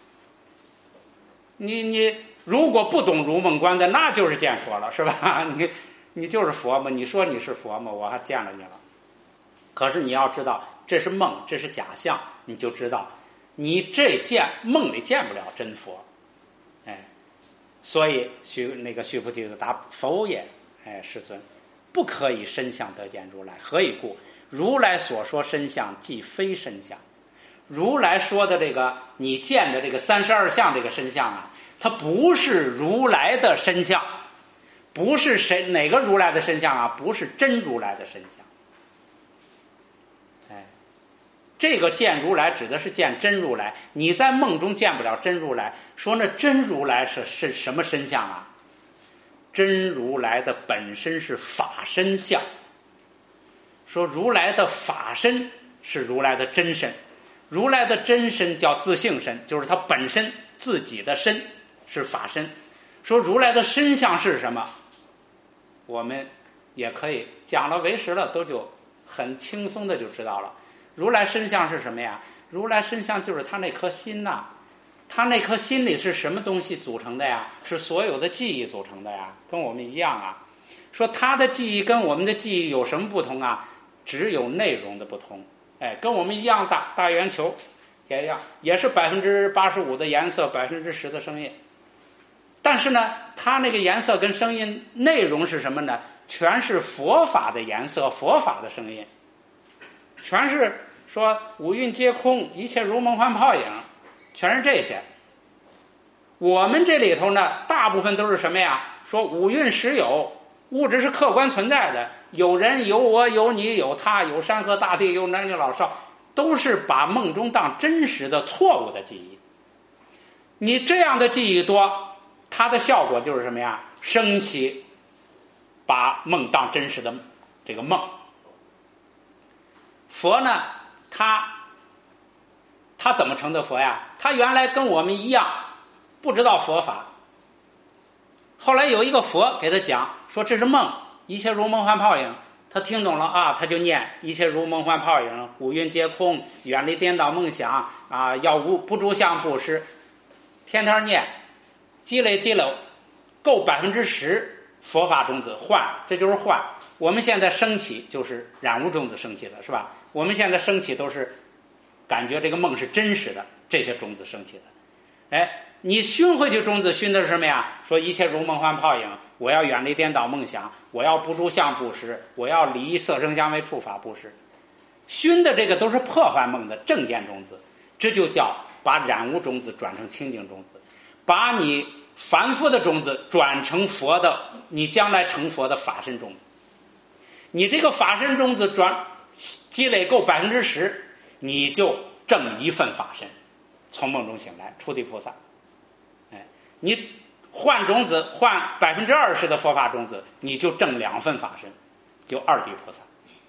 你如果不懂如梦观的，那就是见佛了，是吧？你就是佛嘛，你说你是佛嘛，我还见了你了。可是你要知道这是梦，这是假象，你就知道你这梦里见不了真佛。所以须菩提就答否也。世尊，不可以身相得见如来。何以故？如来所说身相即非身相。如来说的这个你见的这个32相这个身相啊，它不是如来的身相，不是哪个如来的身相啊？不是真如来的身相。这个见如来指的是见真如来，你在梦中见不了真如来。说那真如来是什么身相啊？真如来的本身是法身相。说如来的法身是如来的真身，如来的真身叫自性身，就是他本身自己的身是法身。说如来的身相是什么？我们也可以讲了为实了，都就很轻松的就知道了。如来身相是什么呀？如来身相就是他那颗心呐。他那颗心里是什么东西组成的呀？是所有的记忆组成的呀，跟我们一样啊。说他的记忆跟我们的记忆有什么不同啊？只有内容的不同。跟我们一样大圆球也一样，也是85%的颜色，10%的声音。但是呢，它那个颜色跟声音内容是什么呢？ 全是佛法的颜色，佛法的声音，全是说五蕴皆空，一切如梦幻泡影，全是这些。我们这里头呢，大部分都是什么呀？说五蕴实有，物质是客观存在的，有人有我有你有他，有山河大地，有男女老少，都是把梦中当真实的错误的记忆。你这样的记忆多，它的效果就是什么呀？升起把梦当真实的这个梦。佛呢，他怎么成的佛呀？他原来跟我们一样不知道佛法，后来有一个佛给他讲说这是梦，一切如梦幻泡影，他听懂了啊，他就念一切如梦幻泡影，五蕴皆空，远离颠倒梦想啊，要不住相布施，天天念，积累够10%佛法种子换，这就是换。我们现在升起就是染污种子升起的，是吧？我们现在升起都是感觉这个梦是真实的，这些种子升起的。哎，你熏回去种子熏的是什么呀？说一切如梦幻泡影，我要远离颠倒梦想，我要不住相布施，我要离色声香味触法布施。熏的这个都是破坏梦的正见种子，这就叫把染污种子转成清净种子，把你凡夫的种子转成佛的，你将来成佛的法身种子。你这个法身种子积累够10%，你就证一份法身，从梦中醒来，初地菩萨。哎，你换种子，换20%的佛法种子，你就证2份法身，就二地菩萨。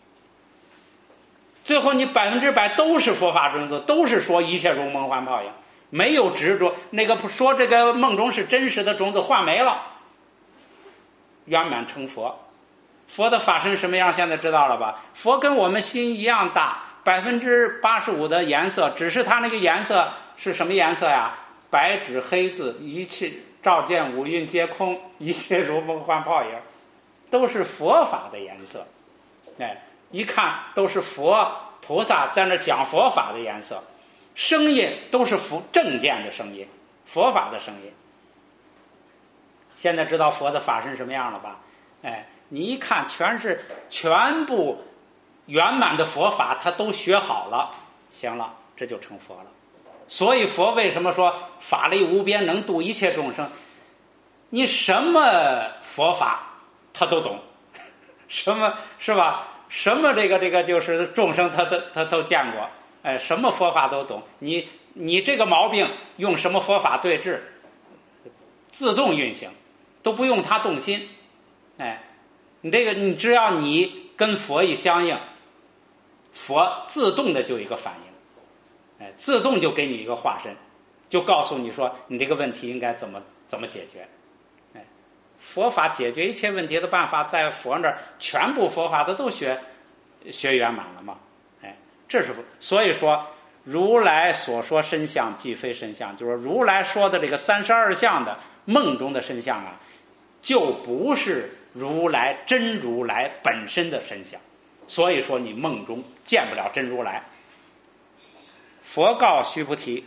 最后你100%都是佛法种子，都是说一切如梦幻泡影，没有执着。那个说这个梦中是真实的种子换没了，圆满成佛。佛的法身什么样？现在知道了吧？佛跟我们心一样大，85%的颜色，只是它那个颜色是什么颜色呀？白纸黑字，一切照见五蕴皆空，一切如梦幻泡影，都是佛法的颜色。哎，一看都是佛菩萨在那讲佛法的颜色，声音都是佛正见的声音，佛法的声音。现在知道佛的法身什么样了吧？哎，你一看全部圆满的佛法他都学好了，行了，这就成佛了。所以佛为什么说法力无边，能度一切众生？你什么佛法他都懂，什么是吧？什么这个就是众生他都见过，哎，什么佛法都懂。你这个毛病用什么佛法对治，自动运行，都不用他动心。哎，你只要你跟佛一相应，佛自动的就有一个反应，哎，自动就给你一个化身，就告诉你说你这个问题应该怎么解决。哎，佛法解决一切问题的办法，在佛那儿全部佛法的都学圆满了嘛。哎，这是所以说如来所说身相即非身相，就是如来说的这个32相的梦中的身相啊，就不是真如来本身的身相。所以说你梦中见不了真如来。佛告须菩提，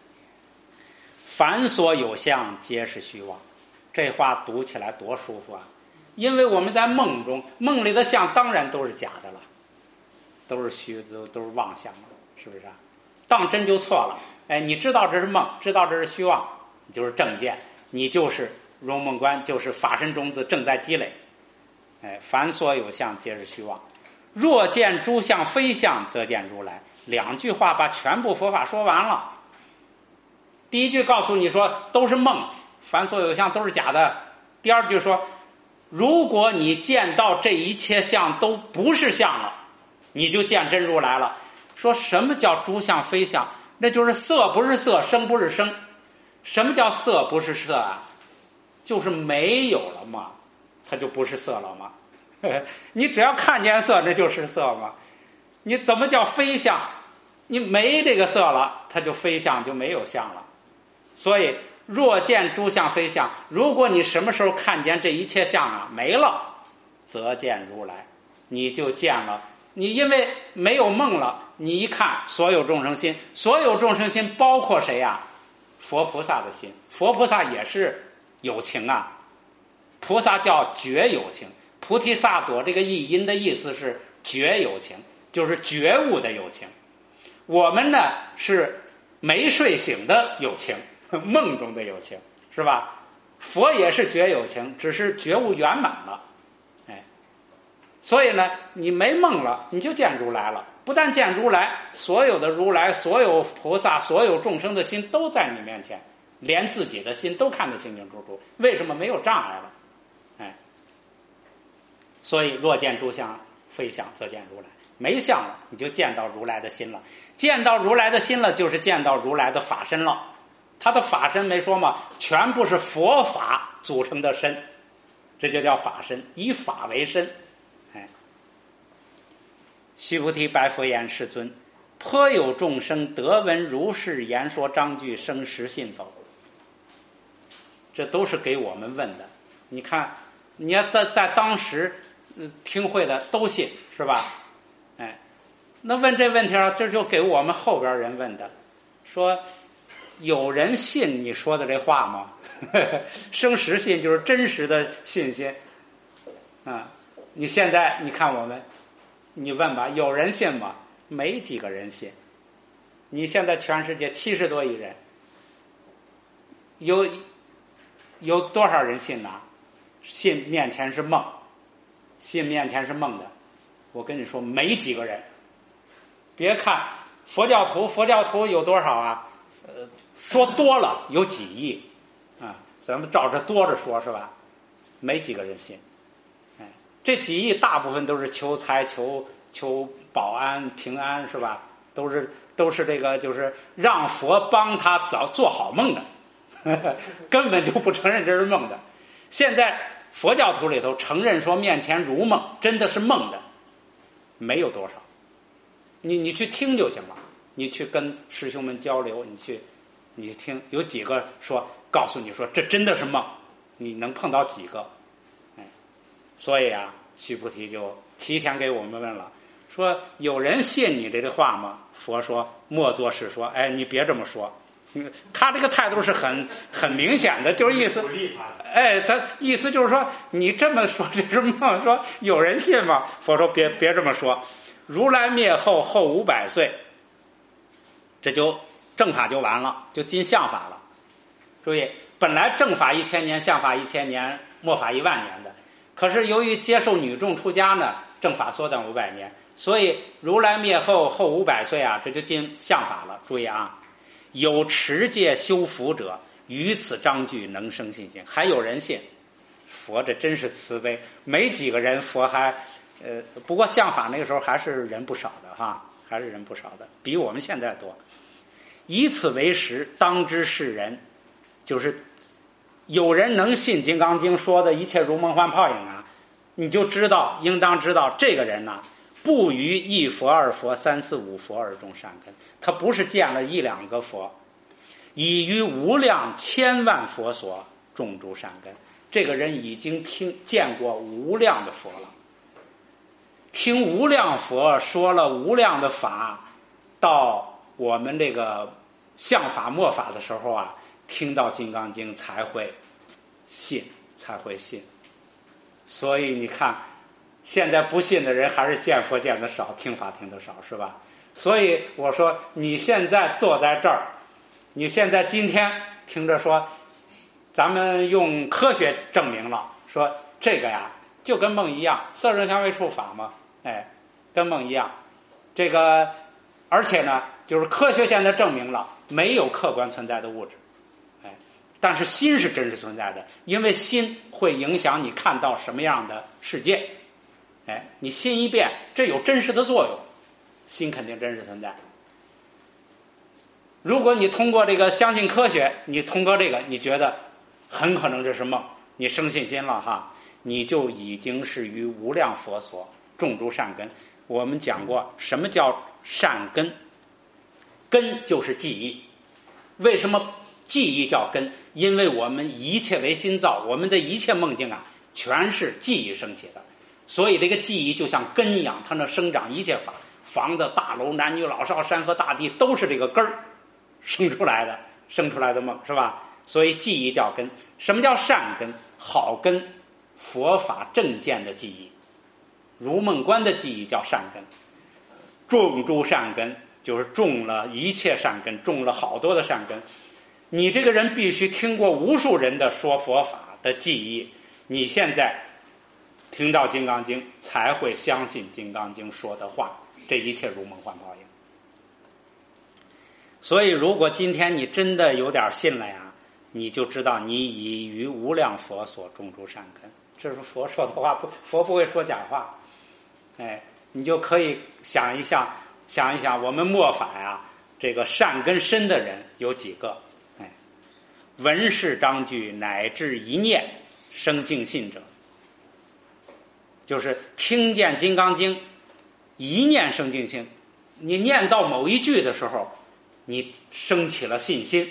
凡所有相皆是虚妄。这话读起来多舒服啊！因为我们在梦中，梦里的相当然都是假的了，都是虚的，都是妄想了，是不是啊？当真就错了。哎，你知道这是梦，知道这是虚妄，你就是正见，你就是如梦观，就是法身种子正在积累。哎，凡所有相皆是虚妄，若见诸相非相，则见如来。2句话把全部佛法说完了。第一句告诉你说都是梦，凡所有相都是假的。第2句说，如果你见到这一切相都不是相了，你就见真如来了。说什么叫诸相非相？那就是色不是色，声不是声。什么叫色不是色啊？就是没有了嘛，它就不是色了嘛。你只要看见色，那就是色嘛。你怎么叫非相？你没这个色了，它就非相，就没有相了。所以若见诸相非相，如果你什么时候看见这一切相啊没了，则见如来，你就见了。你因为没有梦了，你一看所有众生心，所有众生心包括谁啊？佛菩萨的心。佛菩萨也是有情啊，菩萨叫觉有情， 菩提萨埵这个译音的意思是觉有情，就是觉悟的有情。我们呢是没睡醒的有情，梦中的有情，是吧？佛也是觉有情，只是觉悟圆满了。所以呢，你没梦了，你就见如来了。不但见如来，所有的如来、所有菩萨、所有众生的心都在你面前，连自己的心都看得清清楚楚。为什么没有障碍了？所以若见诸相非相，则见如来。没相了，你就见到如来的心了。见到如来的心了，就是见到如来的法身了。他的法身没说吗？全部是佛法组成的身，这就叫法身，以法为身。须菩提白佛言：世尊，颇有众生得闻如是言说章句，生实信否？这都是给我们问的。你看，你要在当时听会的都信，是吧？那问这问题啊，这就给我们后边人问的，说有人信你说的这话吗？生实信就是真实的信心。你现在你看我们，你问吧，有人信吗？没几个人信。你现在全世界70多亿人，有多少人信呢？信面前是梦，信面前是梦的，我跟你说没几个人。别看佛教徒有多少啊？说多了有几亿啊，咱们照着多着说，是吧？没几个人信。这几亿大部分都是求财、求保安、平安，是吧？都是这个，就是让佛帮他做好梦的，根本就不承认这是梦的。现在佛教徒里头承认说面前如梦，真的是梦的，没有多少。你去听就行了，你去跟师兄们交流，你听，有几个告诉你说这真的是梦，你能碰到几个？所以啊，须菩提就提前给我们问了，说有人信你这个话吗？佛说莫作是说。你别这么说。他这个态度是很明显的，就是意思，他意思就是说你这么说这是梦，说有人信吗？佛说别这么说。如来灭后500岁，这就正法就完了，就进相法了。注意，本来正法1000年，相法1000年，末法1万年的。可是由于接受女众出家呢，正法缩短500年，所以如来灭后500岁啊，这就进相法了。注意啊，有持戒修福者，于此章句能生信心。还有人信，佛这真是慈悲，没几个人佛还不过相法那个时候还是人不少的哈，还是人不少的，比我们现在多。以此为实，当知是人，就是有人能信《金刚经》说的一切如梦幻泡影啊，你就应当知道这个人呢，不于一佛二佛三四五佛而种善根，他不是见了1、2个佛，已于无量千万佛所种诸善根。这个人已经见过无量的佛了，听无量佛说了无量的法，到我们这个相法末法的时候啊，听到《金刚经》才会信。所以你看，现在不信的人还是见佛见得少，听法听得少，是吧？所以我说，你现在坐在这儿，你现在今天听着说，咱们用科学证明了，说这个呀就跟梦一样，色声香味触法嘛，跟梦一样。这个而且呢，就是科学现在证明了没有客观存在的物质，但是心是真实存在的，因为心会影响你看到什么样的世界。你心一变，这有真实的作用，心肯定真实存在。如果你通过这个相信科学，你通过这个你觉得很可能这是梦，你生信心了哈，你就已经是于无量佛所种诸善根。我们讲过什么叫善根，根就是记忆。为什么记忆叫根？因为我们一切为心造，我们的一切梦境啊全是记忆升起的，所以这个记忆就像根一样，它能生长一切法，房子大楼男女老少山河大地都是这个根儿生出来的梦，是吧？所以记忆叫根。什么叫善根？好根佛法正见的记忆。如梦观的记忆叫善根，种诸善根就是种了一切善根，种了好多的善根。你这个人必须听过无数人的说佛法的记忆，你现在听到《金刚经》才会相信《金刚经》说的话，这一切如梦幻泡影。所以如果今天你真的有点信了呀，你就知道你已于无量佛所种诸善根，这是佛说的话，佛不会说假话。你就可以想一想我们末法呀，这个善根深的人有几个？闻是章句乃至一念生净信者，就是听见《金刚经》一念生净信，你念到某一句的时候，你升起了信心。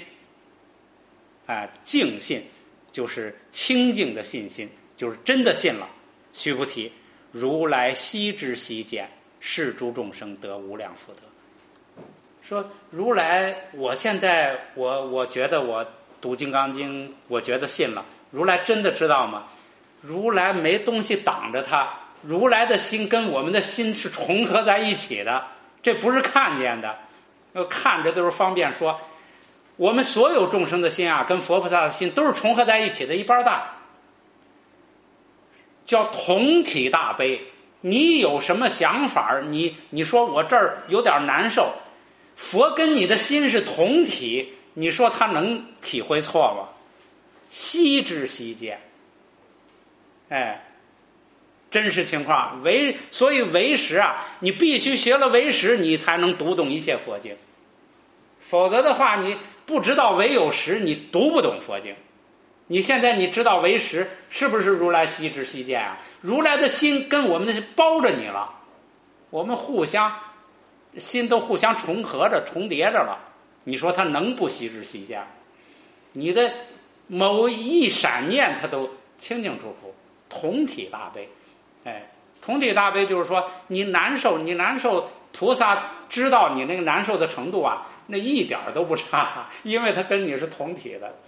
净信就是清净的信心，就是真的信了。须菩提，如来悉知悉见，是诸众生得无量福德。说如来，我现在我觉得我读《金刚经》，我觉得信了。如来真的知道吗？如来没东西挡着他，如来的心跟我们的心是重合在一起的，这不是看见的。看着都是方便说，我们所有众生的心啊，跟佛菩萨的心都是重合在一起的，一般大，叫同体大悲。你有什么想法，你说我这儿有点难受，佛跟你的心是同体，你说他能体会错吗？悉知悉见，真实情况。所以唯识啊，你必须学了唯识，你才能读懂一切佛经，否则的话，你不知道唯有识，你读不懂佛经。你现在你知道唯识，是不是如来悉知悉见啊？如来的心跟我们的心包着你了，我们心都互相重合着重叠着了，你说他能不悉知悉见？你的某一闪念他都清清楚楚，同体大悲。同体大悲就是说你难受，菩萨知道你那个难受的程度啊，那一点都不差，因为他跟你是同体的。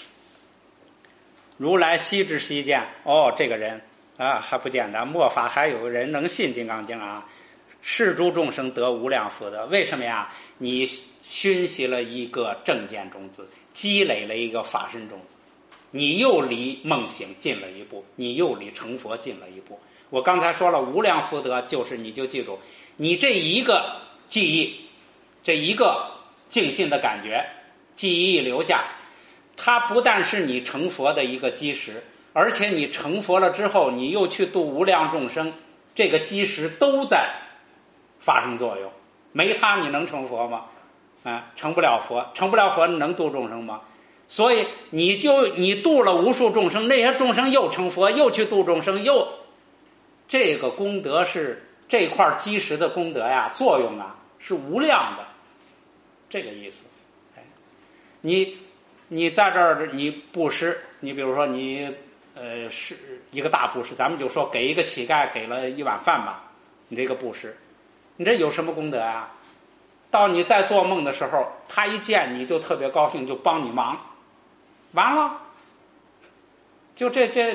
如来悉知悉见，这个人啊还不简单，末法还有人能信金刚经啊，是诸众生得无量福德。为什么呀？你熏习了一个正见种子，积累了一个法身种子，你又离梦醒近了一步，你又离成佛近了一步。我刚才说了，无量福德就是你就记住，你这一个记忆，这一个净信的感觉，记忆一留下，它不但是你成佛的一个基石，而且你成佛了之后，你又去度无量众生，这个基石都在发生作用。没它你能成佛吗？成不了佛你能度众生吗？所以你度了无数众生，那些众生又成佛，又去度众生，这个功德是这块基石的功德呀，作用啊是无量的，这个意思。你在这儿你布施，你比如说你是一个大布施，咱们就说给一个乞丐给了一碗饭吧，你这个布施，你这有什么功德啊？到你在做梦的时候，他一见你就特别高兴，就帮你忙，完了，就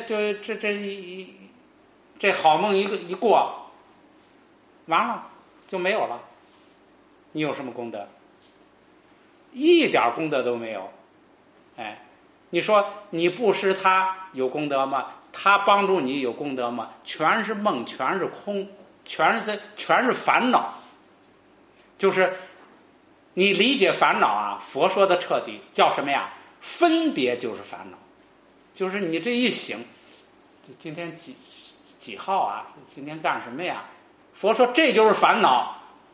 这好梦一过，完了就没有了。你有什么功德？一点功德都没有。你说你布施他有功德吗？他帮助你有功德吗？全是梦，全是空，全是烦恼。就是你理解烦恼啊，佛说的彻底叫什么呀？分别就是烦恼。就是你这一醒，今天几号啊？今天干什么呀？佛说这就是烦恼。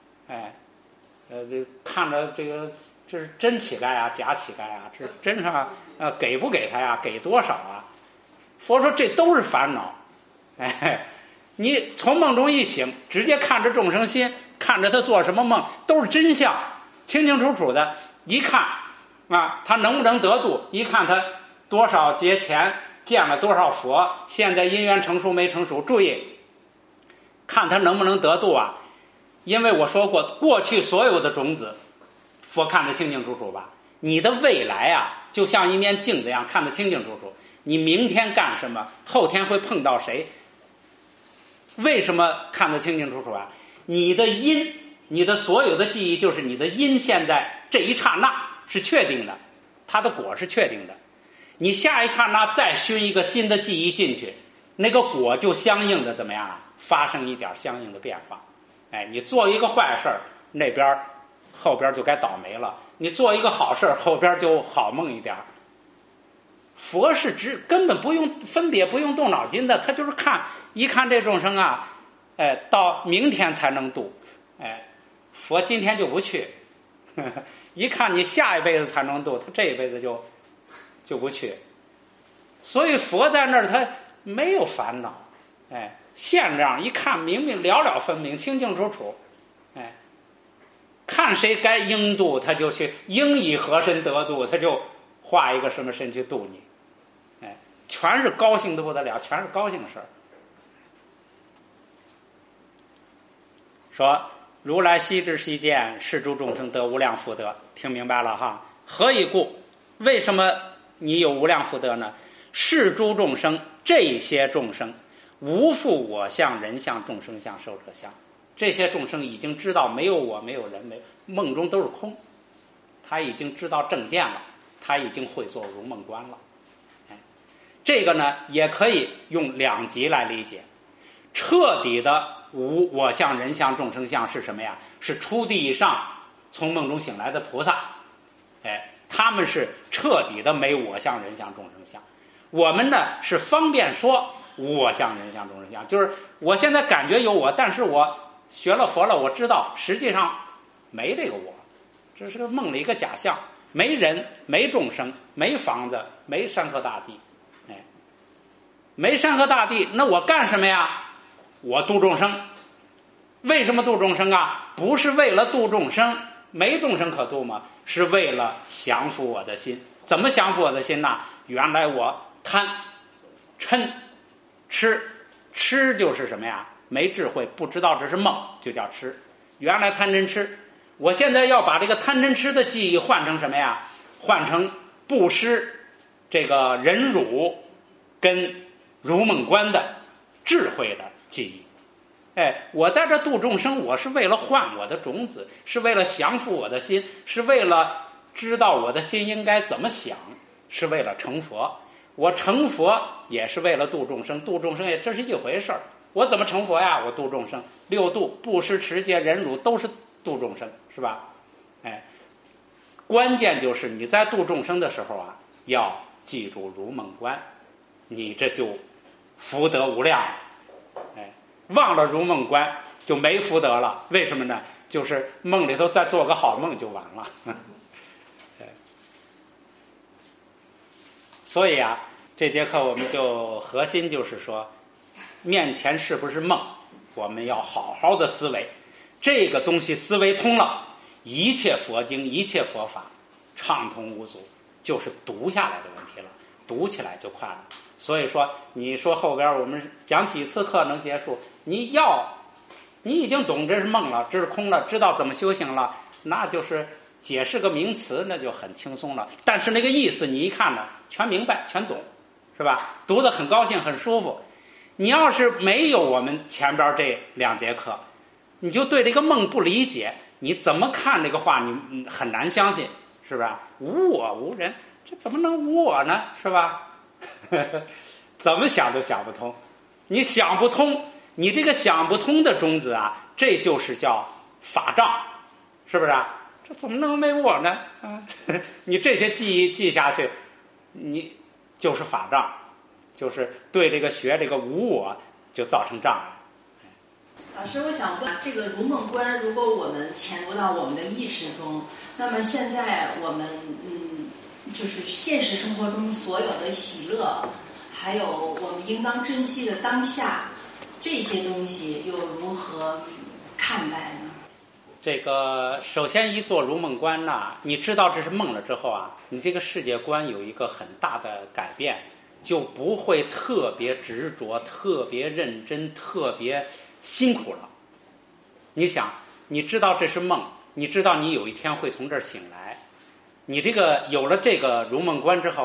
这看着这是真乞丐啊，假乞丐啊，这真上给不给他呀？给多少啊？佛说这都是烦恼。你从梦中一醒，直接看着众生心，看着他做什么梦，都是真相，清清楚楚的。一看啊，他能不能得度？一看他多少节前见了多少佛，现在因缘成熟没成熟？注意，看他能不能得度啊？因为我说过，过去所有的种子，佛看得清清楚楚吧？你的未来啊，就像一面镜子一样，看得清清楚楚。 你明天干什么，后天会碰到谁。为什么看得清清楚楚啊？你的因，你的所有的记忆，就是你的因现在这一刹那是确定的，它的果是确定的。你下一刹那再熏一个新的记忆进去，那个果就相应的怎么样啊？发生一点相应的变化。哎，你做一个坏事儿，那边后边就该倒霉了；你做一个好事儿，后边就好梦一点。佛是根本不用分别，不用动脑筋的，他就是一看这众生啊，到明天才能度，佛今天就不去，一看你下一辈子才能度，他这一辈子就不去。所以佛在那儿他没有烦恼，限量一看明明了了分明，清清楚楚，看谁该应度他就去，应以何身得度，他就画一个什么身去度你，全是高兴的不得了，全是高兴事儿。说如来悉知悉见，是诸众生得无量福德。听明白了哈？何以故？为什么你有无量福德呢？是诸众生，这些众生无复我相、人相、众生相、寿者相。这些众生已经知道没有我，没有人，梦中都是空，他已经知道正见了，他已经会做如梦观了。这个呢，也可以用两极来理解。彻底的无我相、人相、众生相是什么呀？是初地以上从梦中醒来的菩萨，他们是彻底的没我相、人相、众生相。我们呢是方便说无我相、人相、众生相，就是我现在感觉有我，但是我学了佛了，我知道实际上没这个我，这是个梦里一个假象，没人，没众生，没房子，没山河大地，没山河大地，那我干什么呀？我度众生。为什么度众生啊？不是为了度众生，没众生可度吗？是为了降伏我的心。怎么降伏我的心呢？原来我贪、嗔、痴就是什么呀？没智慧，不知道这是梦，就叫痴。原来贪嗔痴，我现在要把这个贪嗔痴的记忆换成什么呀？换成布施、这个忍辱跟如梦观的智慧的记忆。我在这度众生，我是为了换我的种子，是为了降伏我的心，是为了知道我的心应该怎么想，是为了成佛。我成佛也是为了度众生，度众生也这是一回事儿。我怎么成佛呀？我度众生，六度布施、持戒、忍辱都是度众生，是吧？关键就是你在度众生的时候啊，要记住如梦观，你这就福德无量。忘了如梦观就没福德了。为什么呢？就是梦里头再做个好梦就完了。所以啊，这节课我们就核心就是说，面前是不是梦，我们要好好的思维。这个东西思维通了，一切佛经、一切佛法畅通无阻，就是读下来的问题了，读起来就快了。所以说，你说后边我们讲几次课能结束？你已经懂这是梦了，这是空了，知道怎么修行了，那就是解释个名词，那就很轻松了。但是那个意思你一看呢，全明白全懂，是吧？读得很高兴很舒服。你要是没有我们前边这2节课，你就对这个梦不理解，你怎么看这个话你很难相信，是吧？无我无人，这怎么能无我呢？是吧？怎么想都想不通。你想不通，你这个想不通的种子啊，这就是叫法障，是不是啊？这怎么能没我呢？你这些记忆记下去，你就是法障，就是对这个学这个无我就造成障碍。 老师，我想问，这个如梦观，如果我们潜入到我们的意识中，那么现在我们就是现实生活中所有的喜乐，还有我们应当珍惜的当下，这些东西又如何看待呢？ 这个首先一做如梦观呐，你知道这是梦了之后啊，你这个世界观有一个很大的改变，就不会特别执着、特别认真、特别辛苦了。你想，你知道这是梦，你知道你有一天会从这儿醒来，你这个有了这个如梦观之后啊，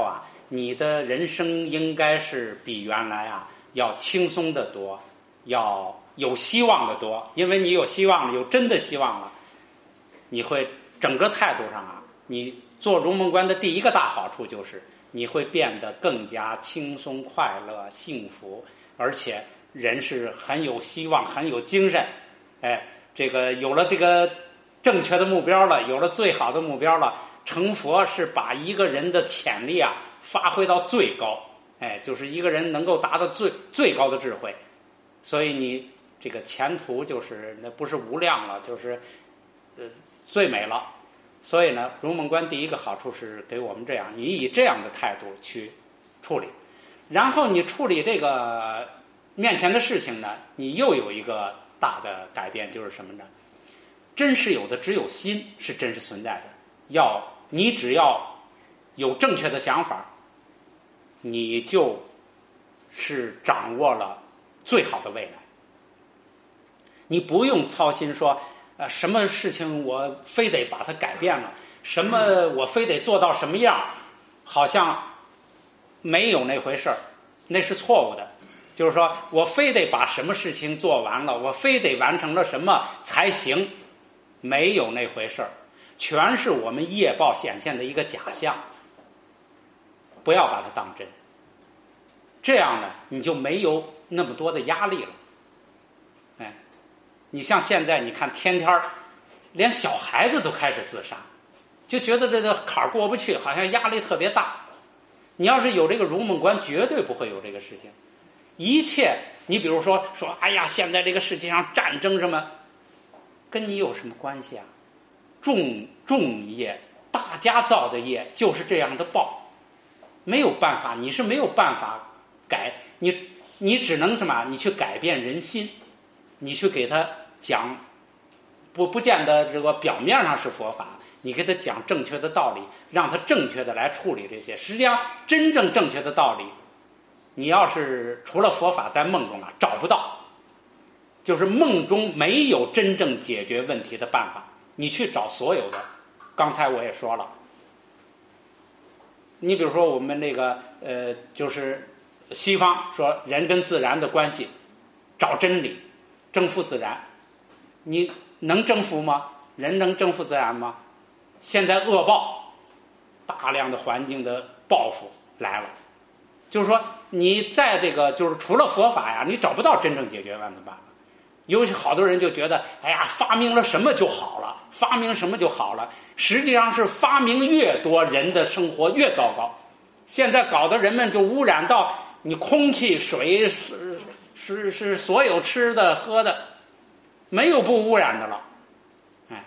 你的人生应该是比原来啊要轻松得多，要有希望得多。因为你有希望了，有真的希望了，你会整个态度上啊，你做如梦观的第一个大好处就是你会变得更加轻松、快乐、幸福，而且人是很有希望、很有精神。哎，这个有了这个正确的目标了，有了最好的目标了，成佛是把一个人的潜力啊发挥到最高。哎，就是一个人能够达到最高的智慧，所以你这个前途就是那不是无量了，就是最美了。所以呢，如梦观第一个好处是给我们这样，你以这样的态度去处理，然后你处理这个面前的事情呢，你又有一个大的改变，就是什么呢？真实有的只有心是真实存在的，你只要有正确的想法，你就是掌握了最好的未来。你不用操心说什么事情我非得把它改变了，什么我非得做到什么样，好像没有那回事儿，那是错误的。就是说我非得把什么事情做完了，我非得完成了什么才行，没有那回事儿，全是我们业报显现的一个假象，不要把它当真。这样呢，你就没有那么多的压力了。哎，你像现在你看天天连小孩子都开始自杀，就觉得这个坎儿过不去，好像压力特别大。你要是有这个如梦观，绝对不会有这个事情。一切，你比如说，哎呀，现在这个世界上战争什么，跟你有什么关系啊？众业，大家造的业就是这样的报，没有办法，你是没有办法改，你只能什么？你去改变人心，你去给他讲，不见得这个表面上是佛法，你给他讲正确的道理，让他正确的来处理这些。实际上，真正正确的道理，你要是除了佛法在梦中啊找不到，就是梦中没有真正解决问题的办法。你去找所有的，刚才我也说了，你比如说我们那个就是西方说人跟自然的关系，找真理，征服自然，你能征服吗？人能征服自然吗？现在恶报，大量的环境的报复来了，就是说你在这个就是除了佛法呀，你找不到真正解决问题的办法。尤其好多人就觉得，哎呀，发明了什么就好了，发明什么就好了。实际上是发明越多，人的生活越糟糕。现在搞得人们就污染到你空气、水是所有吃的喝的，没有不污染的了。哎，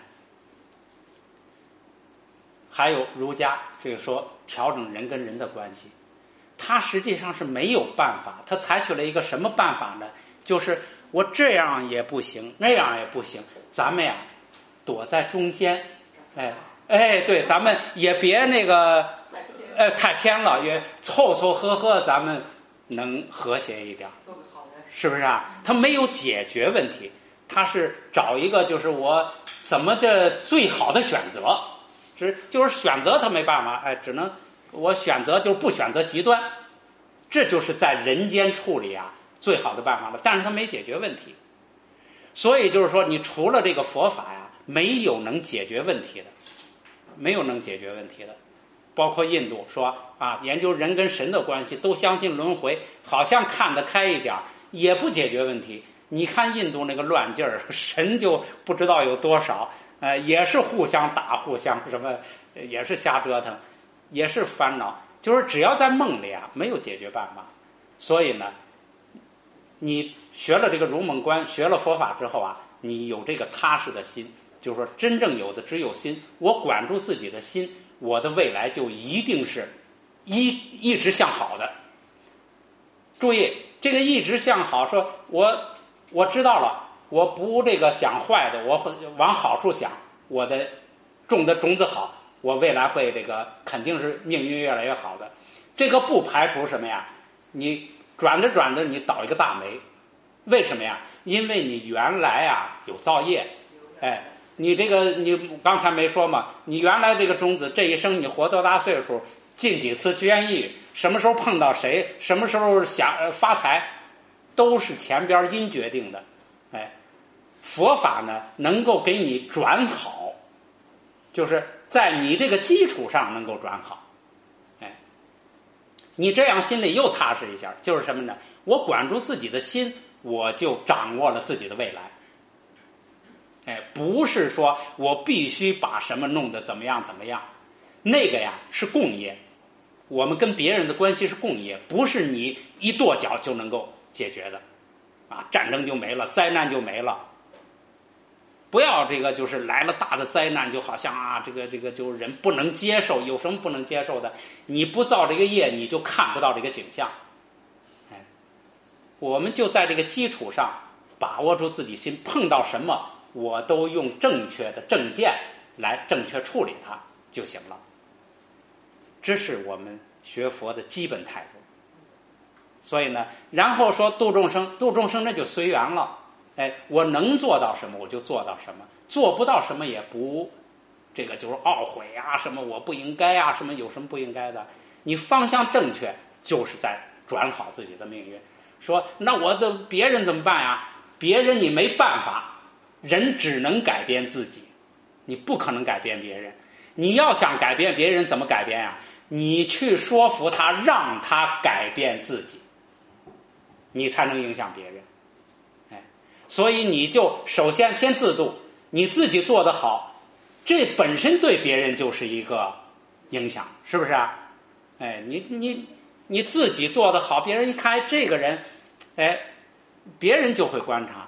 还有儒家这个说调整人跟人的关系，他实际上是没有办法，他采取了一个什么办法呢？就是我这样也不行，那样也不行，咱们呀躲在中间，对，咱们也别那个太偏了，也凑凑合合，咱们能和谐一点，是不是啊？他没有解决问题，他是找一个就是我怎么这最好的选择，就是选择他没办法，只能我选择就不选择极端，这就是在人间处理啊最好的办法了，但是他没解决问题。所以就是说，你除了这个佛法呀，没有能解决问题的，没有能解决问题的。包括印度说啊，研究人跟神的关系，都相信轮回，好像看得开一点，也不解决问题。你看印度那个乱劲儿，神就不知道有多少，也是互相打，互相什么，也是瞎折腾，也是烦恼。就是只要在梦里啊，没有解决办法。所以呢，你学了这个如梦观，学了佛法之后啊，你有这个踏实的心，就是说真正有的只有心，我管住自己的心，我的未来就一定是一直向好的。注意这个一直向好，说我知道了，我不这个想坏的，我往好处想，我的种的种子好，我未来会这个肯定是命运越来越好的。这个不排除什么呀？你转着转着你倒一个大霉，为什么呀？因为你原来啊有造业，你这个你刚才没说嘛，你原来这个种子这一生你活多大岁数， 进几次监狱，什么时候碰到谁，什么时候想发财，都是前边因决定的。哎，佛法呢能够给你转好，就是在你这个基础上能够转好。哎，你这样心里又踏实一下，就是什么呢？我管住自己的心，我就掌握了自己的未来。哎，不是说我必须把什么弄得怎么样怎么样，那个呀是共业，我们跟别人的关系是共业，不是你一跺脚就能够解决的。啊，战争就没了，灾难就没了。不要这个就是来了大的灾难，就好像啊，这个就是人不能接受，有什么不能接受的？你不造这个业，你就看不到这个景象。哎，我们就在这个基础上把握住自己心，碰到什么我都用正确的正见来正确处理它就行了。这是我们学佛的基本态度。所以呢，然后说度众生，度众生那就随缘了。哎，我能做到什么我就做到什么，做不到什么也不这个就是懊悔啊，什么我不应该啊，什么有什么不应该的。你方向正确，就是在转好自己的命运。说那我的别人怎么办呀？别人你没办法，人只能改变自己，你不可能改变别人。你要想改变别人，怎么改变呀？你去说服他，让他改变自己，你才能影响别人。哎，所以你就首先先自度，你自己做得好，这本身对别人就是一个影响，是不是啊？哎，你自己做得好，别人一看这个人，哎，别人就会观察。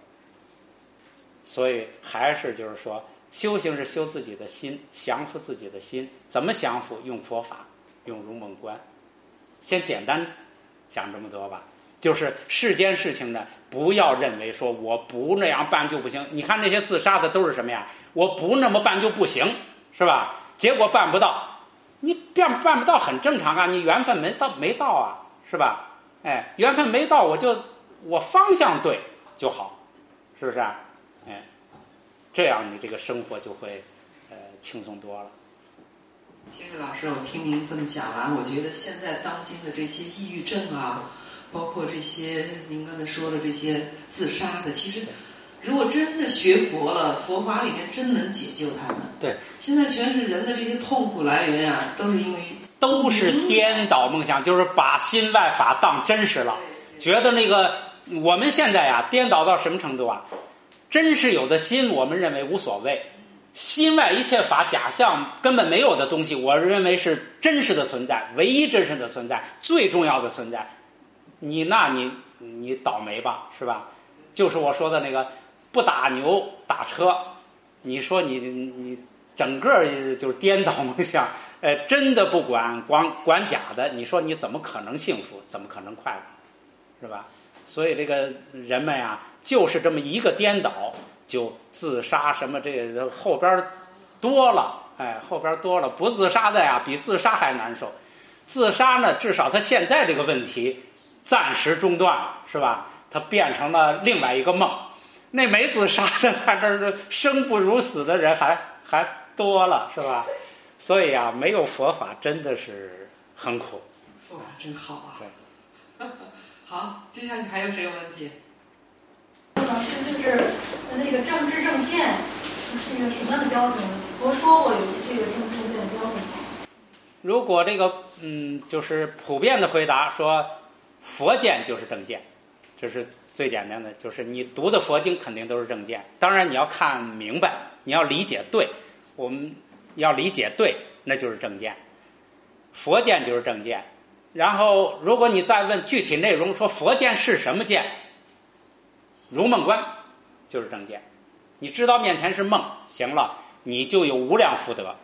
所以还是就是说，修行是修自己的心，降服自己的心。怎么降服？用佛法，用如梦观。先简单讲这么多吧。就是世间事情呢，不要认为说我不那样办就不行。你看那些自杀的都是什么呀？我不那么办就不行，是吧？结果办不到，你办不到很正常啊，你缘分没到啊，是吧？哎，缘分没到，我方向对就好，是不是啊？哎，这样你这个生活就会轻松多了。 其实老师，我听您这么讲完，我觉得现在当今的这些抑郁症啊，包括这些您刚才说的这些自杀的，其实如果真的学佛了，佛法里面真能解救他们。 对， 现在全是人的这些痛苦来源啊， 都是颠倒梦想，就是把心外法当真实了，觉得那个我们现在呀颠倒到什么程度啊？真实有的心，我们认为无所谓。心外一切法假象根本没有的东西，我认为是真实的存在，唯一真实的存在，最重要的存在。你倒霉吧，是吧？就是我说的那个不打牛打车，你说你整个就是颠倒梦想，真的不管假的，你说你怎么可能幸福？怎么可能快乐？是吧？所以这个人们呀，就是这么一个颠倒，就自杀什么这个后边多了，哎，后边多了，不自杀的呀，比自杀还难受。自杀呢，至少他现在这个问题暂时中断了，是吧？他变成了另外一个梦。那没自杀的，在这儿生不如死的人还多了，是吧？所以啊，没有佛法真的是很苦。 佛法真好啊！对。好，接下去还有谁有问题？ 老师，就是那个正知正见是一个什么样的标准？佛说过有这个正知正见的标准吗？ 如果这个就是普遍的回答说，佛见就是正见，这是最简单的，就是你读的佛经肯定都是正见。当然你要看明白，你要理解对，我们要理解对，那就是正见。佛见就是正见。然后如果你再问具体内容，说佛见是什么见？如梦观就是正见。你知道面前是梦，行了，你就有无量福德。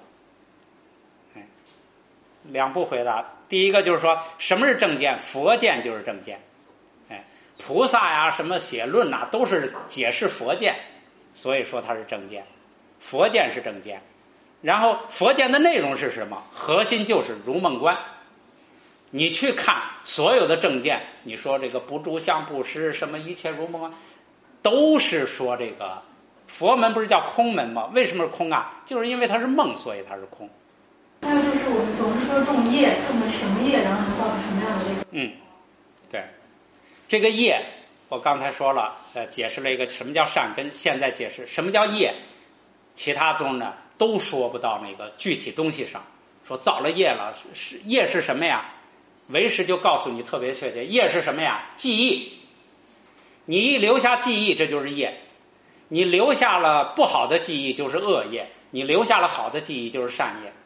两步回答，第一个就是说什么是正见？佛见就是正见。菩萨呀什么写论呐，都是解释佛见，所以说它是正见。佛见是正见。然后佛见的内容是什么？核心就是如梦观。你去看所有的正见，你说这个不住相不施，什么一切如梦观，都是说这个佛门不是叫空门吗？为什么是空啊？就是因为它是梦，所以它是空。 还有就是我们总是说说种业，种的什么业，然后能造成什么样的这个？ 对，这个业我刚才说了，解释了一个什么叫善根，现在解释什么叫业。其他宗呢都说不到那个具体东西上，说造了业了，业是什么呀？唯识就告诉你特别确切，业是什么呀？记忆。你一留下记忆，这就是业。你留下了不好的记忆，就是恶业；你留下了好的记忆，就是善业。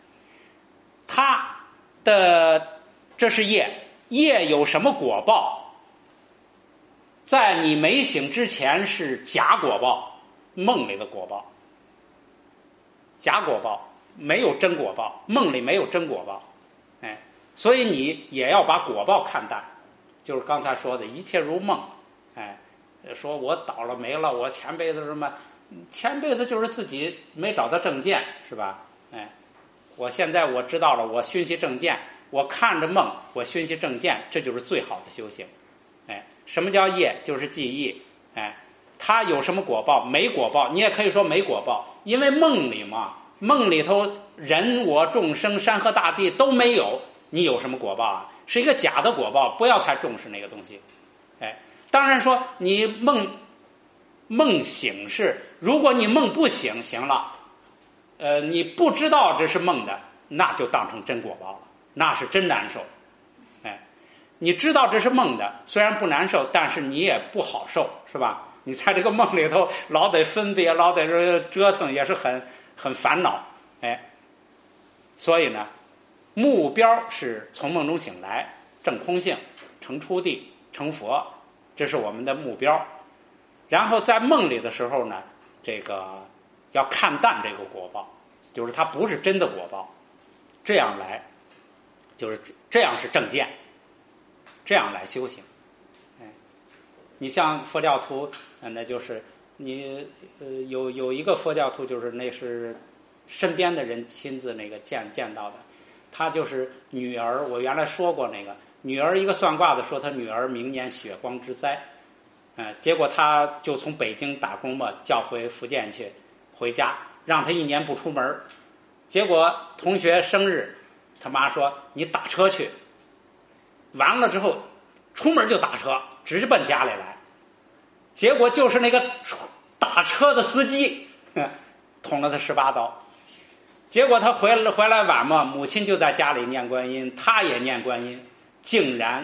这是业，业有什么果报？在你没醒之前是假果报，梦里的果报，假果报，没有真果报，梦里没有真果报，所以你也要把果报看淡，就是刚才说的一切如梦，说我倒了霉了，我前辈子什么，前辈子就是自己没找到正见，是吧？我现在我知道了，我熏习正见，我看着梦，我熏习正见，这就是最好的修行。什么叫业？就是记忆。它有什么果报？没果报，你也可以说没果报，因为梦里嘛，梦里头人我众生山河大地都没有，你有什么果报啊？是一个假的果报，不要太重视那个东西。当然说你梦醒是，如果你梦不醒，行了，你不知道这是梦的，那就当成真果报了，那是真难受。你知道这是梦的，虽然不难受，但是你也不好受，是吧？你在这个梦里头老得分别，老得折腾，也是很烦恼。所以呢，目标是从梦中醒来，证空性，成初地，成佛，这是我们的目标。然后在梦里的时候呢，这个要看淡这个果报，就是它不是真的果报，这样来，就是这样是正见，这样来修行。你像佛教徒，那就是你有一个佛教徒，就是那是身边的人亲自那个见到的，他就是女儿，我原来说过那个女儿，一个算卦的说他女儿明年血光之灾，结果他就从北京打工嘛，叫回福建去，回家让他1年不出门，结果同学生日，他妈说你打车去，完了之后出门就打车，直奔家里来，结果就是那个打车的司机捅了他18刀。结果他回来晚嘛，母亲就在家里念观音，他也念观音，竟然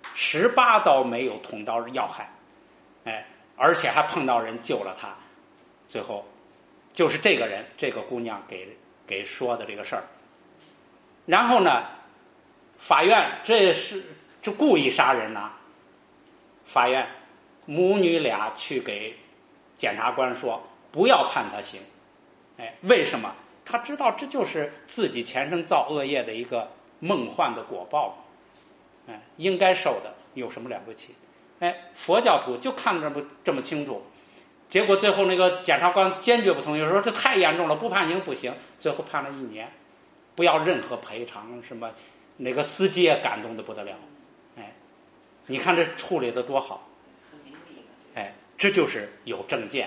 18刀没有捅到要害，而且还碰到人救了他。最后就是这个人，这个姑娘给说的这个事儿。然后呢，法院这故意杀人呐，法院母女俩去给检察官说不要判他刑。为什么？他知道这就是自己前生造恶业的一个梦幻的果报，应该受的，有什么了不起？佛教徒就看这么清楚，结果最后那个检察官坚决不同意，说这太严重了，不判刑不行，最后判了1年，不要任何赔偿，什么那个司机也感动的不得了。你看这处理的多好，这就是有正见。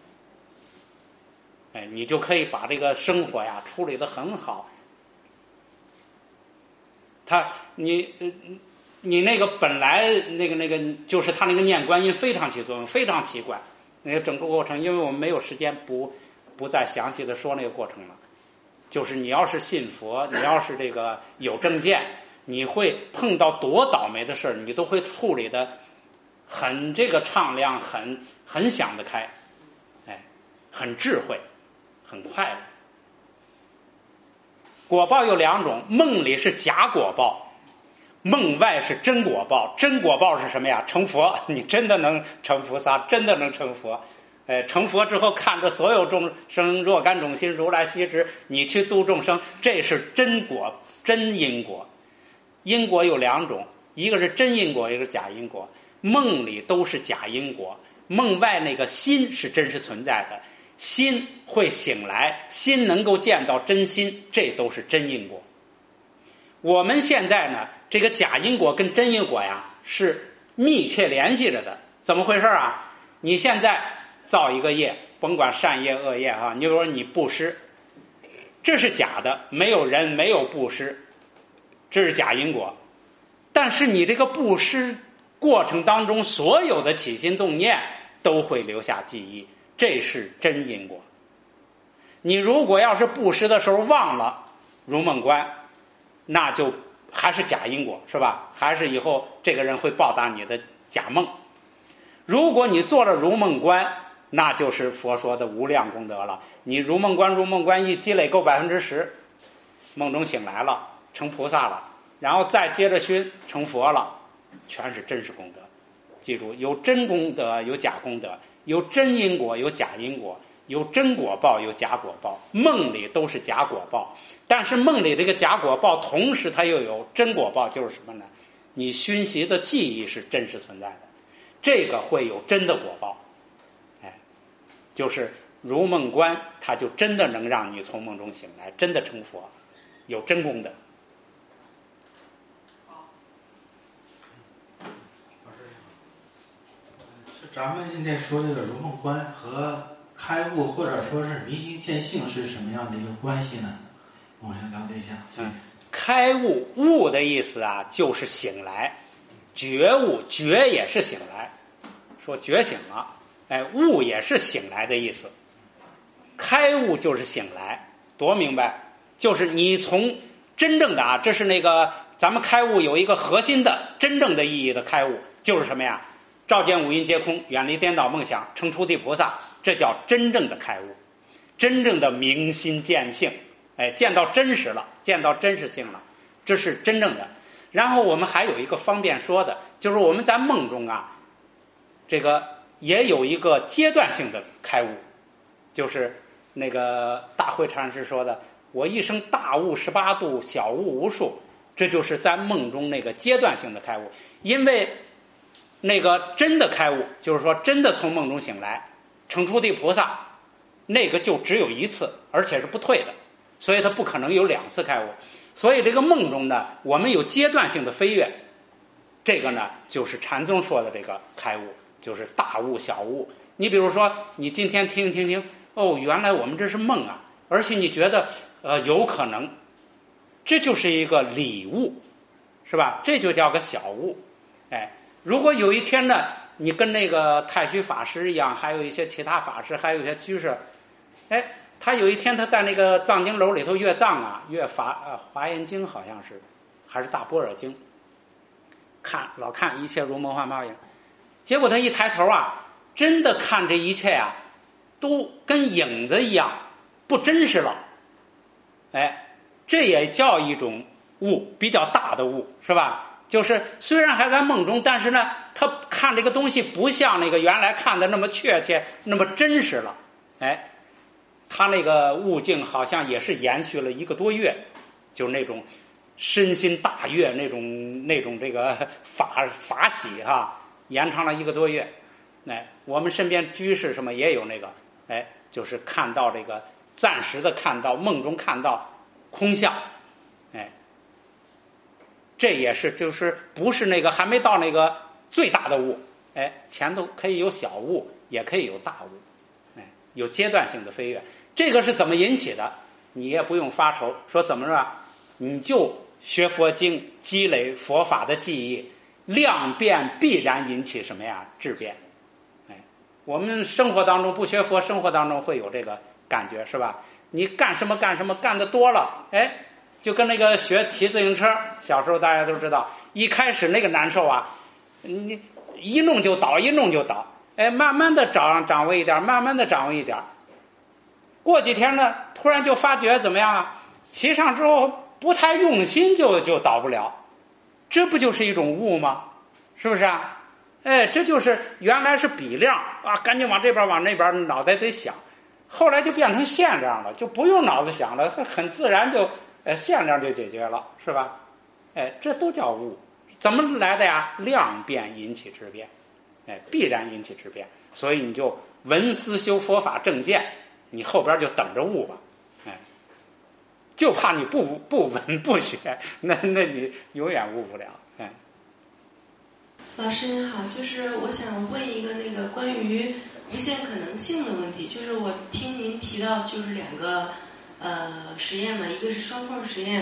你就可以把这个生活呀处理得很好。你那个本来那个就是他那个念观音非常起作用，非常奇怪。那个整个过程，因为我们没有时间不再详细的说那个过程了。就是你要是信佛，你要是这个有正见，你会碰到多倒霉的事儿，你都会处理的很这个畅亮，很想得开，很智慧。很快乐。果报有2种，梦里是假果报，梦外是真果报。真果报是什么呀？成佛，你真的能成菩萨，真的能成佛。成佛之后看着所有众生若干种心，如来悉知，你去度众生，这是真果，真因果。因果有2种，一个是真因果，一个是假因果。梦里都是假因果，梦外那个心是真实存在的，心会醒来，心能够见到真心，这都是真因果。我们现在呢，这个假因果跟真因果呀是密切联系着的。怎么回事啊？你现在造一个业，甭管善业恶业你比如说你布施，这是假的，没有人，没有布施， 这是假因果。但是你这个布施过程当中，所有的起心动念都会留下记忆，这是真因果。你如果要是布施的时候忘了如梦观，那就还是假因果，是吧？还是以后这个人会报答你的假梦。如果你做了如梦观，那就是佛说的无量功德了。你如梦观一积累够10%，梦中醒来了，成菩萨了，然后再接着熏成佛了，全是真实功德。记住，有真功德，有假功德，有真因果，有假因果，有真果报，有假果报。梦里都是假果报，但是梦里这个假果报同时它又有真果报，就是什么呢？你熏习的记忆是真实存在的，这个会有真的果报。就是如梦观，它就真的能让你从梦中醒来，真的成佛，有真功德。 咱们今天说这个如梦观和开悟或者说是明心见性是什么样的一个关系呢？我想了解一下。 开悟，悟的意思啊，就是醒来，觉悟，觉也是醒来，说觉醒了，悟也是醒来的意思。开悟就是醒来，多明白？就是你从真正的啊，这是那个咱们开悟有一个核心的真正的意义的开悟，就是什么呀？照见五蕴皆空，远离颠倒梦想，成初地菩萨，这叫真正的开悟，真正的明心见性。见到真实了，见到真实性了，这是真正的。然后我们还有一个方便说的，就是我们在梦中啊，这个也有一个阶段性的开悟，就是那个大慧禅师说的，我一生大悟18度，小悟无数，这就是在梦中那个阶段性的开悟。因为那个真的开悟，就是说真的从梦中醒来成初地菩萨，那个就只有一次，而且是不退的，所以它不可能有2次开悟。所以这个梦中呢，我们有阶段性的飞跃，这个呢就是禅宗说的这个开悟，就是大悟小悟。你比如说你今天听原来我们这是梦啊，而且你觉得有可能，这就是一个理悟，是吧？这就叫个小悟。如果有一天呢，你跟那个太虚法师一样，还有一些其他法师，还有一些居士，他有一天他在那个藏经楼里头阅藏啊，阅华严经好像是，还是大般若经，老看一切如梦幻泡影，结果他一抬头啊，真的看这一切啊，都跟影子一样，不真实了。这也叫一种悟，比较大的悟，是吧？就是虽然还在梦中，但是呢，他看这个东西不像那个原来看的那么确切，那么真实了。他那个悟境好像也是延续了1个多月，就那种身心大悦，那种这个法喜延长了1个多月。我们身边居士什么也有那个，就是看到这个暂时的看到梦中看到空相，这也是就是不是那个还没到那个最大的悟，前头可以有小悟，也可以有大悟，有阶段性的飞跃。这个是怎么引起的？你也不用发愁，说怎么着，你就学佛经，积累佛法的记忆，量变必然引起什么呀？质变。我们生活当中不学佛，生活当中会有这个感觉，是吧？你干什么干得多了，就跟那个学骑自行车，小时候大家都知道，一开始那个难受啊，你一弄就倒，慢慢的掌握一点，慢慢的掌握一点，过几天呢，突然就发觉怎么样啊？骑上之后不太用心就倒不了，这不就是一种悟吗？是不是啊？这就是原来是比量啊，赶紧往这边往那边，脑袋得想，后来就变成限量了，就不用脑子想了，很自然就限量就解决了，是吧？这都叫悟。怎么来的呀？量变引起质变，必然引起质变。所以你就闻思修佛法正见，你后边就等着悟吧。就怕你不闻不学，那你永远悟不了。 老师您好，就是我想问一个那个关于无限可能性的问题，就是我听您提到就是2个实验嘛，一个是双缝实验，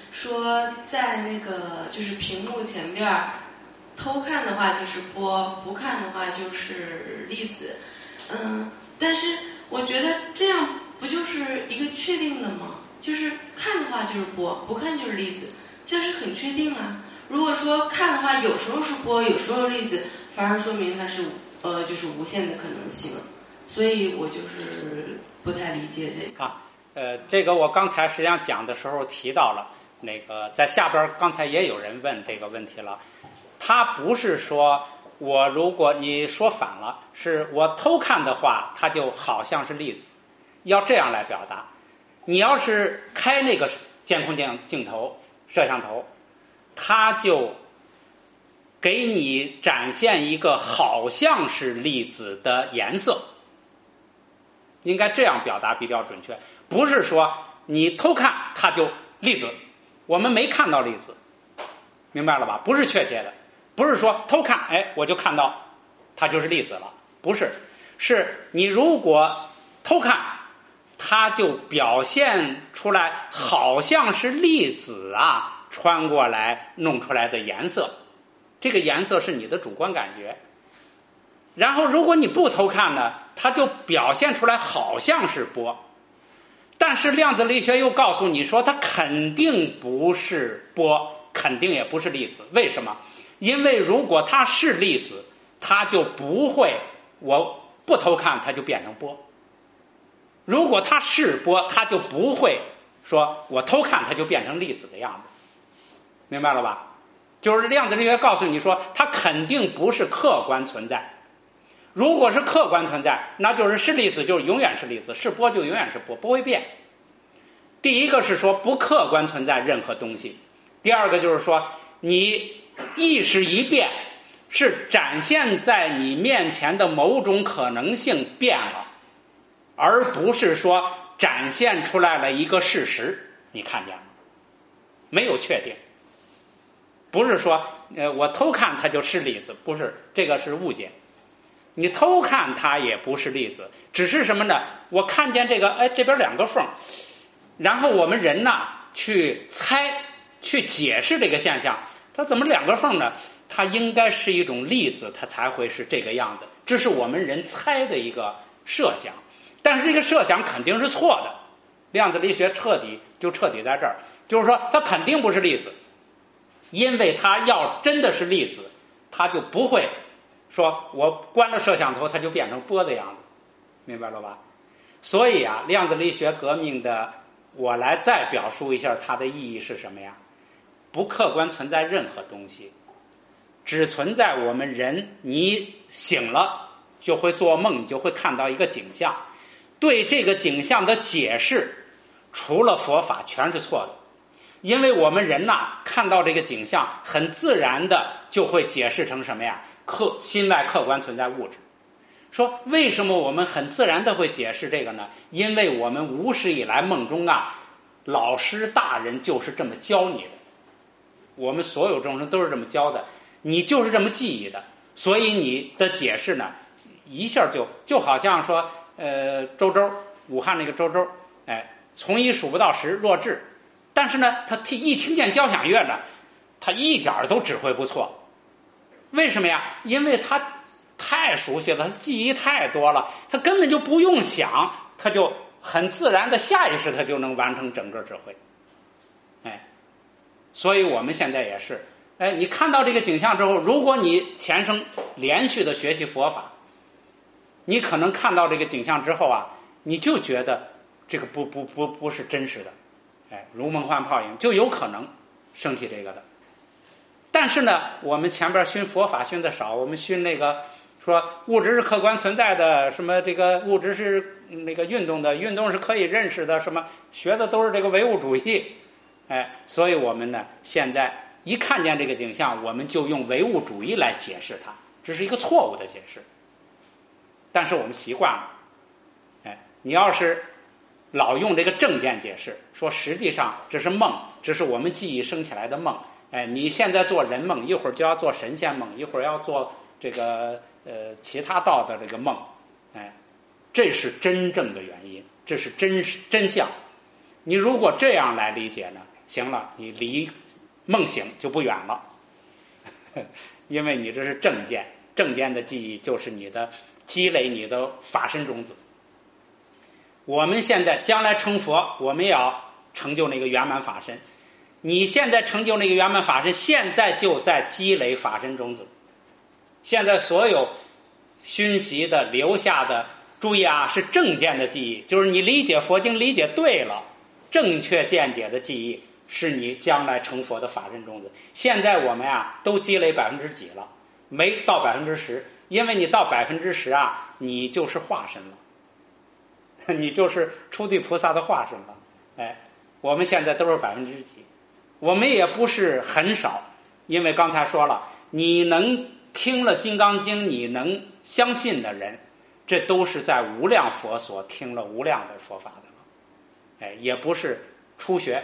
说在那个就是屏幕前边偷看的话就是波，不看的话就是粒子。但是我觉得这样不就是一个确定的吗？就是看的话就是波，不看就是粒子，这是很确定啊。如果说看的话，有时候是波，有时候是粒子，反而说明它是就是无限的可能性。所以我就是不太理解这个。 这个我刚才实际上讲的时候提到了，那个在下边刚才也有人问这个问题了，他不是说我如果你说反了，是我偷看的话，它就好像是粒子，要这样来表达。你要是开那个监控镜头、摄像头，它就给你展现一个好像是粒子的颜色，应该这样表达比较准确。不是说你偷看它就粒子，我们没看到粒子，明白了吧？不是确切的，不是说偷看我就看到它就是粒子了，不是，是你如果偷看它就表现出来好像是粒子穿过来弄出来的颜色，这个颜色是你的主观感觉。然后如果你不偷看呢，它就表现出来好像是波，但是量子力学又告诉你说它肯定不是波，肯定也不是粒子。为什么？因为如果它是粒子，它就不会我不偷看它就变成波，如果它是波，它就不会说我偷看它就变成粒子的样子，明白了吧？就是量子力学告诉你说它肯定不是客观存在，如果是客观存在，那就是粒子就永远是粒子，是波就永远是波，不会变。第一个是说不客观存在任何东西，第二个就是说你意识一变，是展现在你面前的某种可能性变了，而不是说展现出来了一个事实，你看见了没有确定。不是说我偷看它就是粒子，不是，这个是误解。你偷看它也不是粒子，只是什么呢？我看见这个这边两个缝，然后我们人去猜去解释这个现象，它怎么两个缝呢？它应该是一种粒子，它才会是这个样子，这是我们人猜的一个设想。但是这个设想肯定是错的，量子力学彻底在这儿，就是说它肯定不是粒子，因为它要真的是粒子，它就不会说我关了摄像头它就变成波的样子，明白了吧？所以量子力学革命的，我来再表述一下它的意义是什么呀？不客观存在任何东西，只存在我们人，你醒了就会做梦，你就会看到一个景象，对这个景象的解释除了佛法全是错的。因为我们人看到这个景象很自然的就会解释成什么呀？心外客观存在物质。说为什么我们很自然的会解释这个呢？因为我们无始以来梦中老师大人就是这么教你的，我们所有众生都是这么教的，你就是这么记忆的，所以你的解释呢一下就好像说周周，武汉那个周周，从一数不到10弱智，但是呢他一听见交响乐呢，他一点都指挥不错。为什么呀？因为他太熟悉了，他记忆太多了，他根本就不用想，他就很自然的下意识他就能完成整个指挥。所以我们现在也是，你看到这个景象之后，如果你前生连续的学习佛法，你可能看到这个景象之后你就觉得这个不是真实的，如梦幻泡影，就有可能升起这个的。但是呢，我们前边熏佛法熏的少，我们熏那个说物质是客观存在的，什么这个物质是那个运动的，运动是可以认识的，什么学的都是这个唯物主义，所以我们呢现在一看见这个景象，我们就用唯物主义来解释它，这是一个错误的解释。但是我们习惯了，你要是老用这个正见解释，说实际上这是梦，这是我们记忆生起来的梦，你现在做人梦，一会儿就要做神仙梦，一会儿要做这个其他道的这个梦，这是真正的原因，这是真相。你如果这样来理解呢， 行了，你离梦醒就不远了，因为你这是正见，正见的记忆就是你的积累，你的法身种子。我们现在将来成佛，我们也要成就那个圆满法身。你现在成就那个圆满法身，现在就在积累法身种子。现在所有熏习的留下的，注意啊，是正见的记忆，就是你理解佛经理解对了，正确见解的记忆是你将来成佛的法身种子。现在我们啊都积累几%了，没到10%，因为你到10%啊，你就是化身了，你就是初地菩萨的化身了。哎，我们现在都是几%，我们也不是很少，因为刚才说了，你能听了《金刚经》，你能相信的人，这都是在无量佛所听了无量的佛法的了，哎，也不是初学。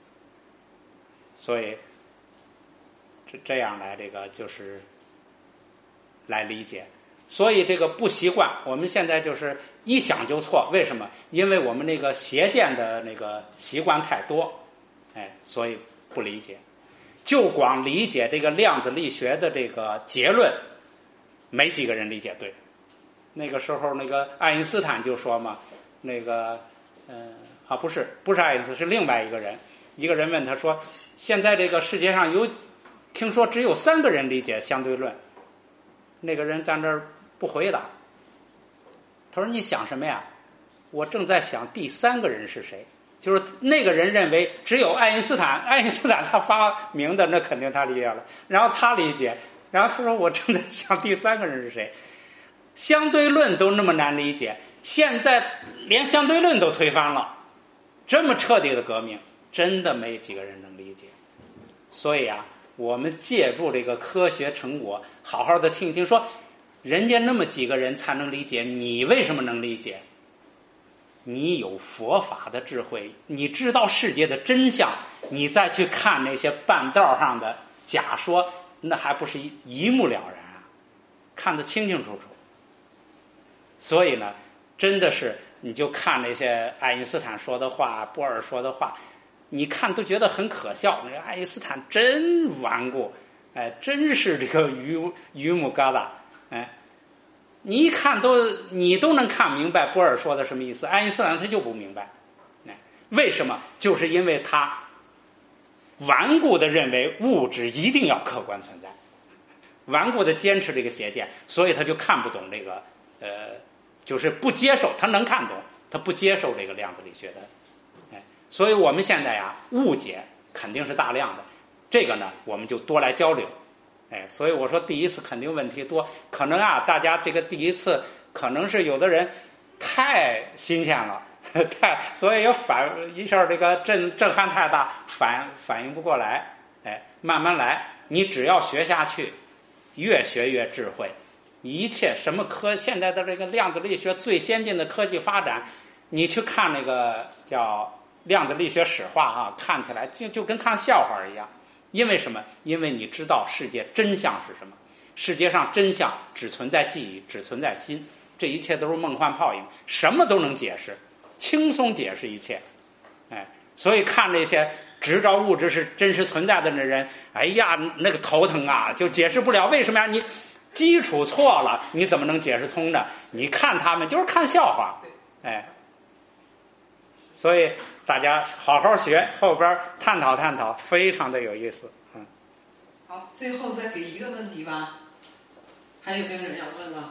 所以这样来这个就是来理解。所以这个不习惯，我们现在就是一想就错，为什么？因为我们那个邪见的那个习惯太多，哎，所以不理解。就光理解这个量子力学的这个结论，没几个人理解对。那个时候那个爱因斯坦就说嘛，那个不是爱因斯坦，是另外一个人问他说，现在这个世界上听说只有3个人理解相对论。那个人在那儿不回答，他说你想什么呀？我正在想第3个人是谁。就是那个人认为只有爱因斯坦他发明的，那肯定他理解了，然后他理解，然后他说我正在想第3个人是谁。相对论都那么难理解，现在连相对论都推翻了，这么彻底的革命，真的没几个人能理解。所以啊，我们借助这个科学成果，好好的听一听，说人家那么几个人才能理解，你为什么能理解？你有佛法的智慧，你知道世界的真相，你再去看那些半道上的假说，那还不是一目了然啊，看得清清楚楚。所以呢，真的是你就看那些爱因斯坦说的话，波尔说的话，你看都觉得很可笑。那个爱因斯坦真顽固，哎，真是这个榆木疙瘩，哎。你一看你都能看明白波尔说的什么意思，爱因斯坦他就不明白，为什么？就是因为他顽固的认为物质一定要客观存在，顽固的坚持这个邪见，所以他就看不懂这个就是不接受，他能看懂，他不接受这个量子力学的，哎，所以我们现在呀，误解肯定是大量的，这个呢，我们就多来交流。哎，所以我说第一次肯定问题多，可能啊，大家这个第一次可能是有的人太新鲜了，所以也一下这个震撼太大，反应不过来。哎，慢慢来，你只要学下去，越学越智慧。一切什么现在的这个量子力学最先进的科技发展，你去看那个叫量子力学史话啊，看起来就跟看笑话一样。因为什么？因为你知道世界真相是什么，世界上真相只存在记忆，只存在心，这一切都是梦幻泡影，什么都能解释，轻松解释一切。哎，所以看那些执着物质是真实存在的人，哎呀，那个头疼啊，就解释不了。为什么呀？你基础错了，你怎么能解释通呢？你看他们就是看笑话，哎。所以大家好好学，后边探讨，非常的有意思。 好，最后再给一个问题吧，还有没有人要问了？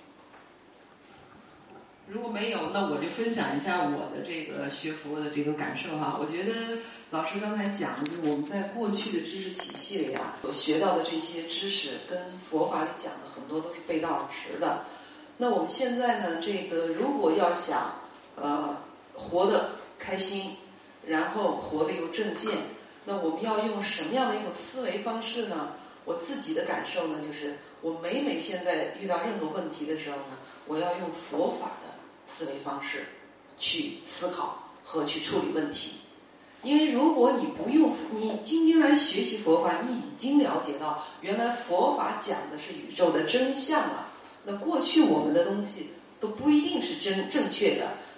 如果没有，那我就分享一下我的这个学佛的这个感受哈。我觉得老师刚才讲的，就是我们在过去的知识体系里啊，所学到的这些知识，跟佛法里讲的很多都是背道而驰的。那我们现在呢，这个如果要想活得开心，然后活得有正见，那我们要用什么样的一种思维方式呢？我自己的感受呢，就是我每现在遇到任何问题的时候呢，我要用佛法的思维方式去思考和去处理问题。因为如果你不用，你今天来学习佛法，你已经了解到原来佛法讲的是宇宙的真相了，那过去我们的东西都不一定是正确的。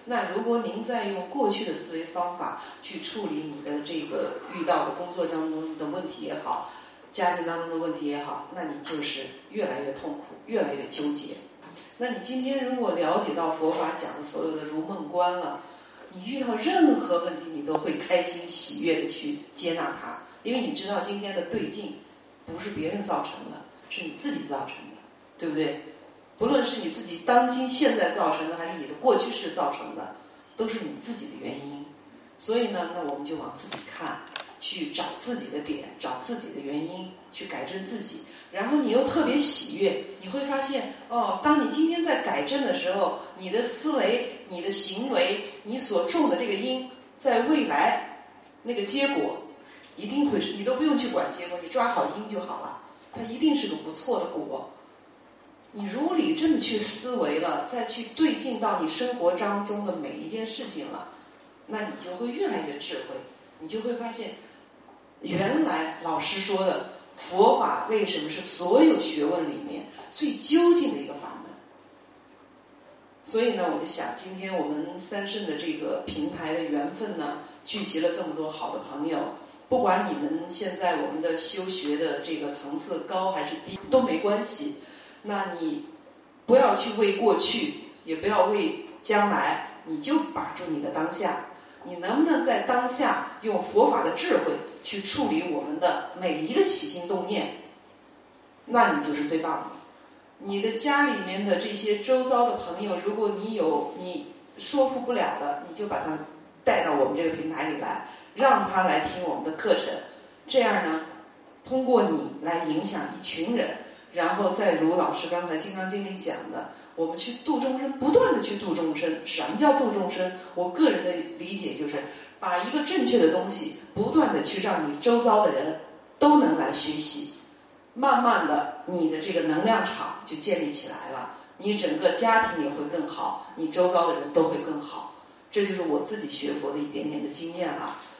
那如果您再用过去的思维方法去处理你的这个遇到的工作当中的问题也好，家庭当中的问题也好，那你就是越来越痛苦，越来越纠结。那你今天如果了解到佛法讲的所有的如梦观了，你遇到任何问题你都会开心喜悦的去接纳它，因为你知道今天的对境不是别人造成的，是你自己造成的，对不对？不论是你自己当今现在造成的，还是你的过去式造成的，都是你自己的原因。所以呢，那我们就往自己看，去找自己的点，找自己的原因，去改正自己。然后你又特别喜悦，你会发现哦，当你今天在改正的时候，你的思维、你的行为、你所种的这个因，在未来那个结果一定会是，你都不用去管结果，你抓好因就好了，它一定是个不错的果。你如理这么去思维了，再去对镜到你生活当中的每一件事情了，那你就会越来越智慧，你就会发现原来老师说的佛法为什么是所有学问里面最究竟的一个法门。所以呢，我就想今天我们三圣的这个平台的缘分呢，聚集了这么多好的朋友，不管你们现在我们的修学的这个层次高还是低都没关系，那你不要去为过去，也不要为将来，你就把住你的当下。你能不能在当下用佛法的智慧去处理我们的每一个起心动念，那你就是最棒的。你的家里面的这些周遭的朋友，如果你说服不了的，你就把他带到我们这个平台里来，让他来听我们的课程，这样呢，通过你来影响一群人，然后再如老师刚才《金刚经》里讲的，我们去度众生，不断的去度众生。什么叫度众生？我个人的理解就是把一个正确的东西不断的去让你周遭的人都能来学习，慢慢的你的这个能量场就建立起来了，你整个家庭也会更好，你周遭的人都会更好。这就是我自己学佛的一点点的经验了。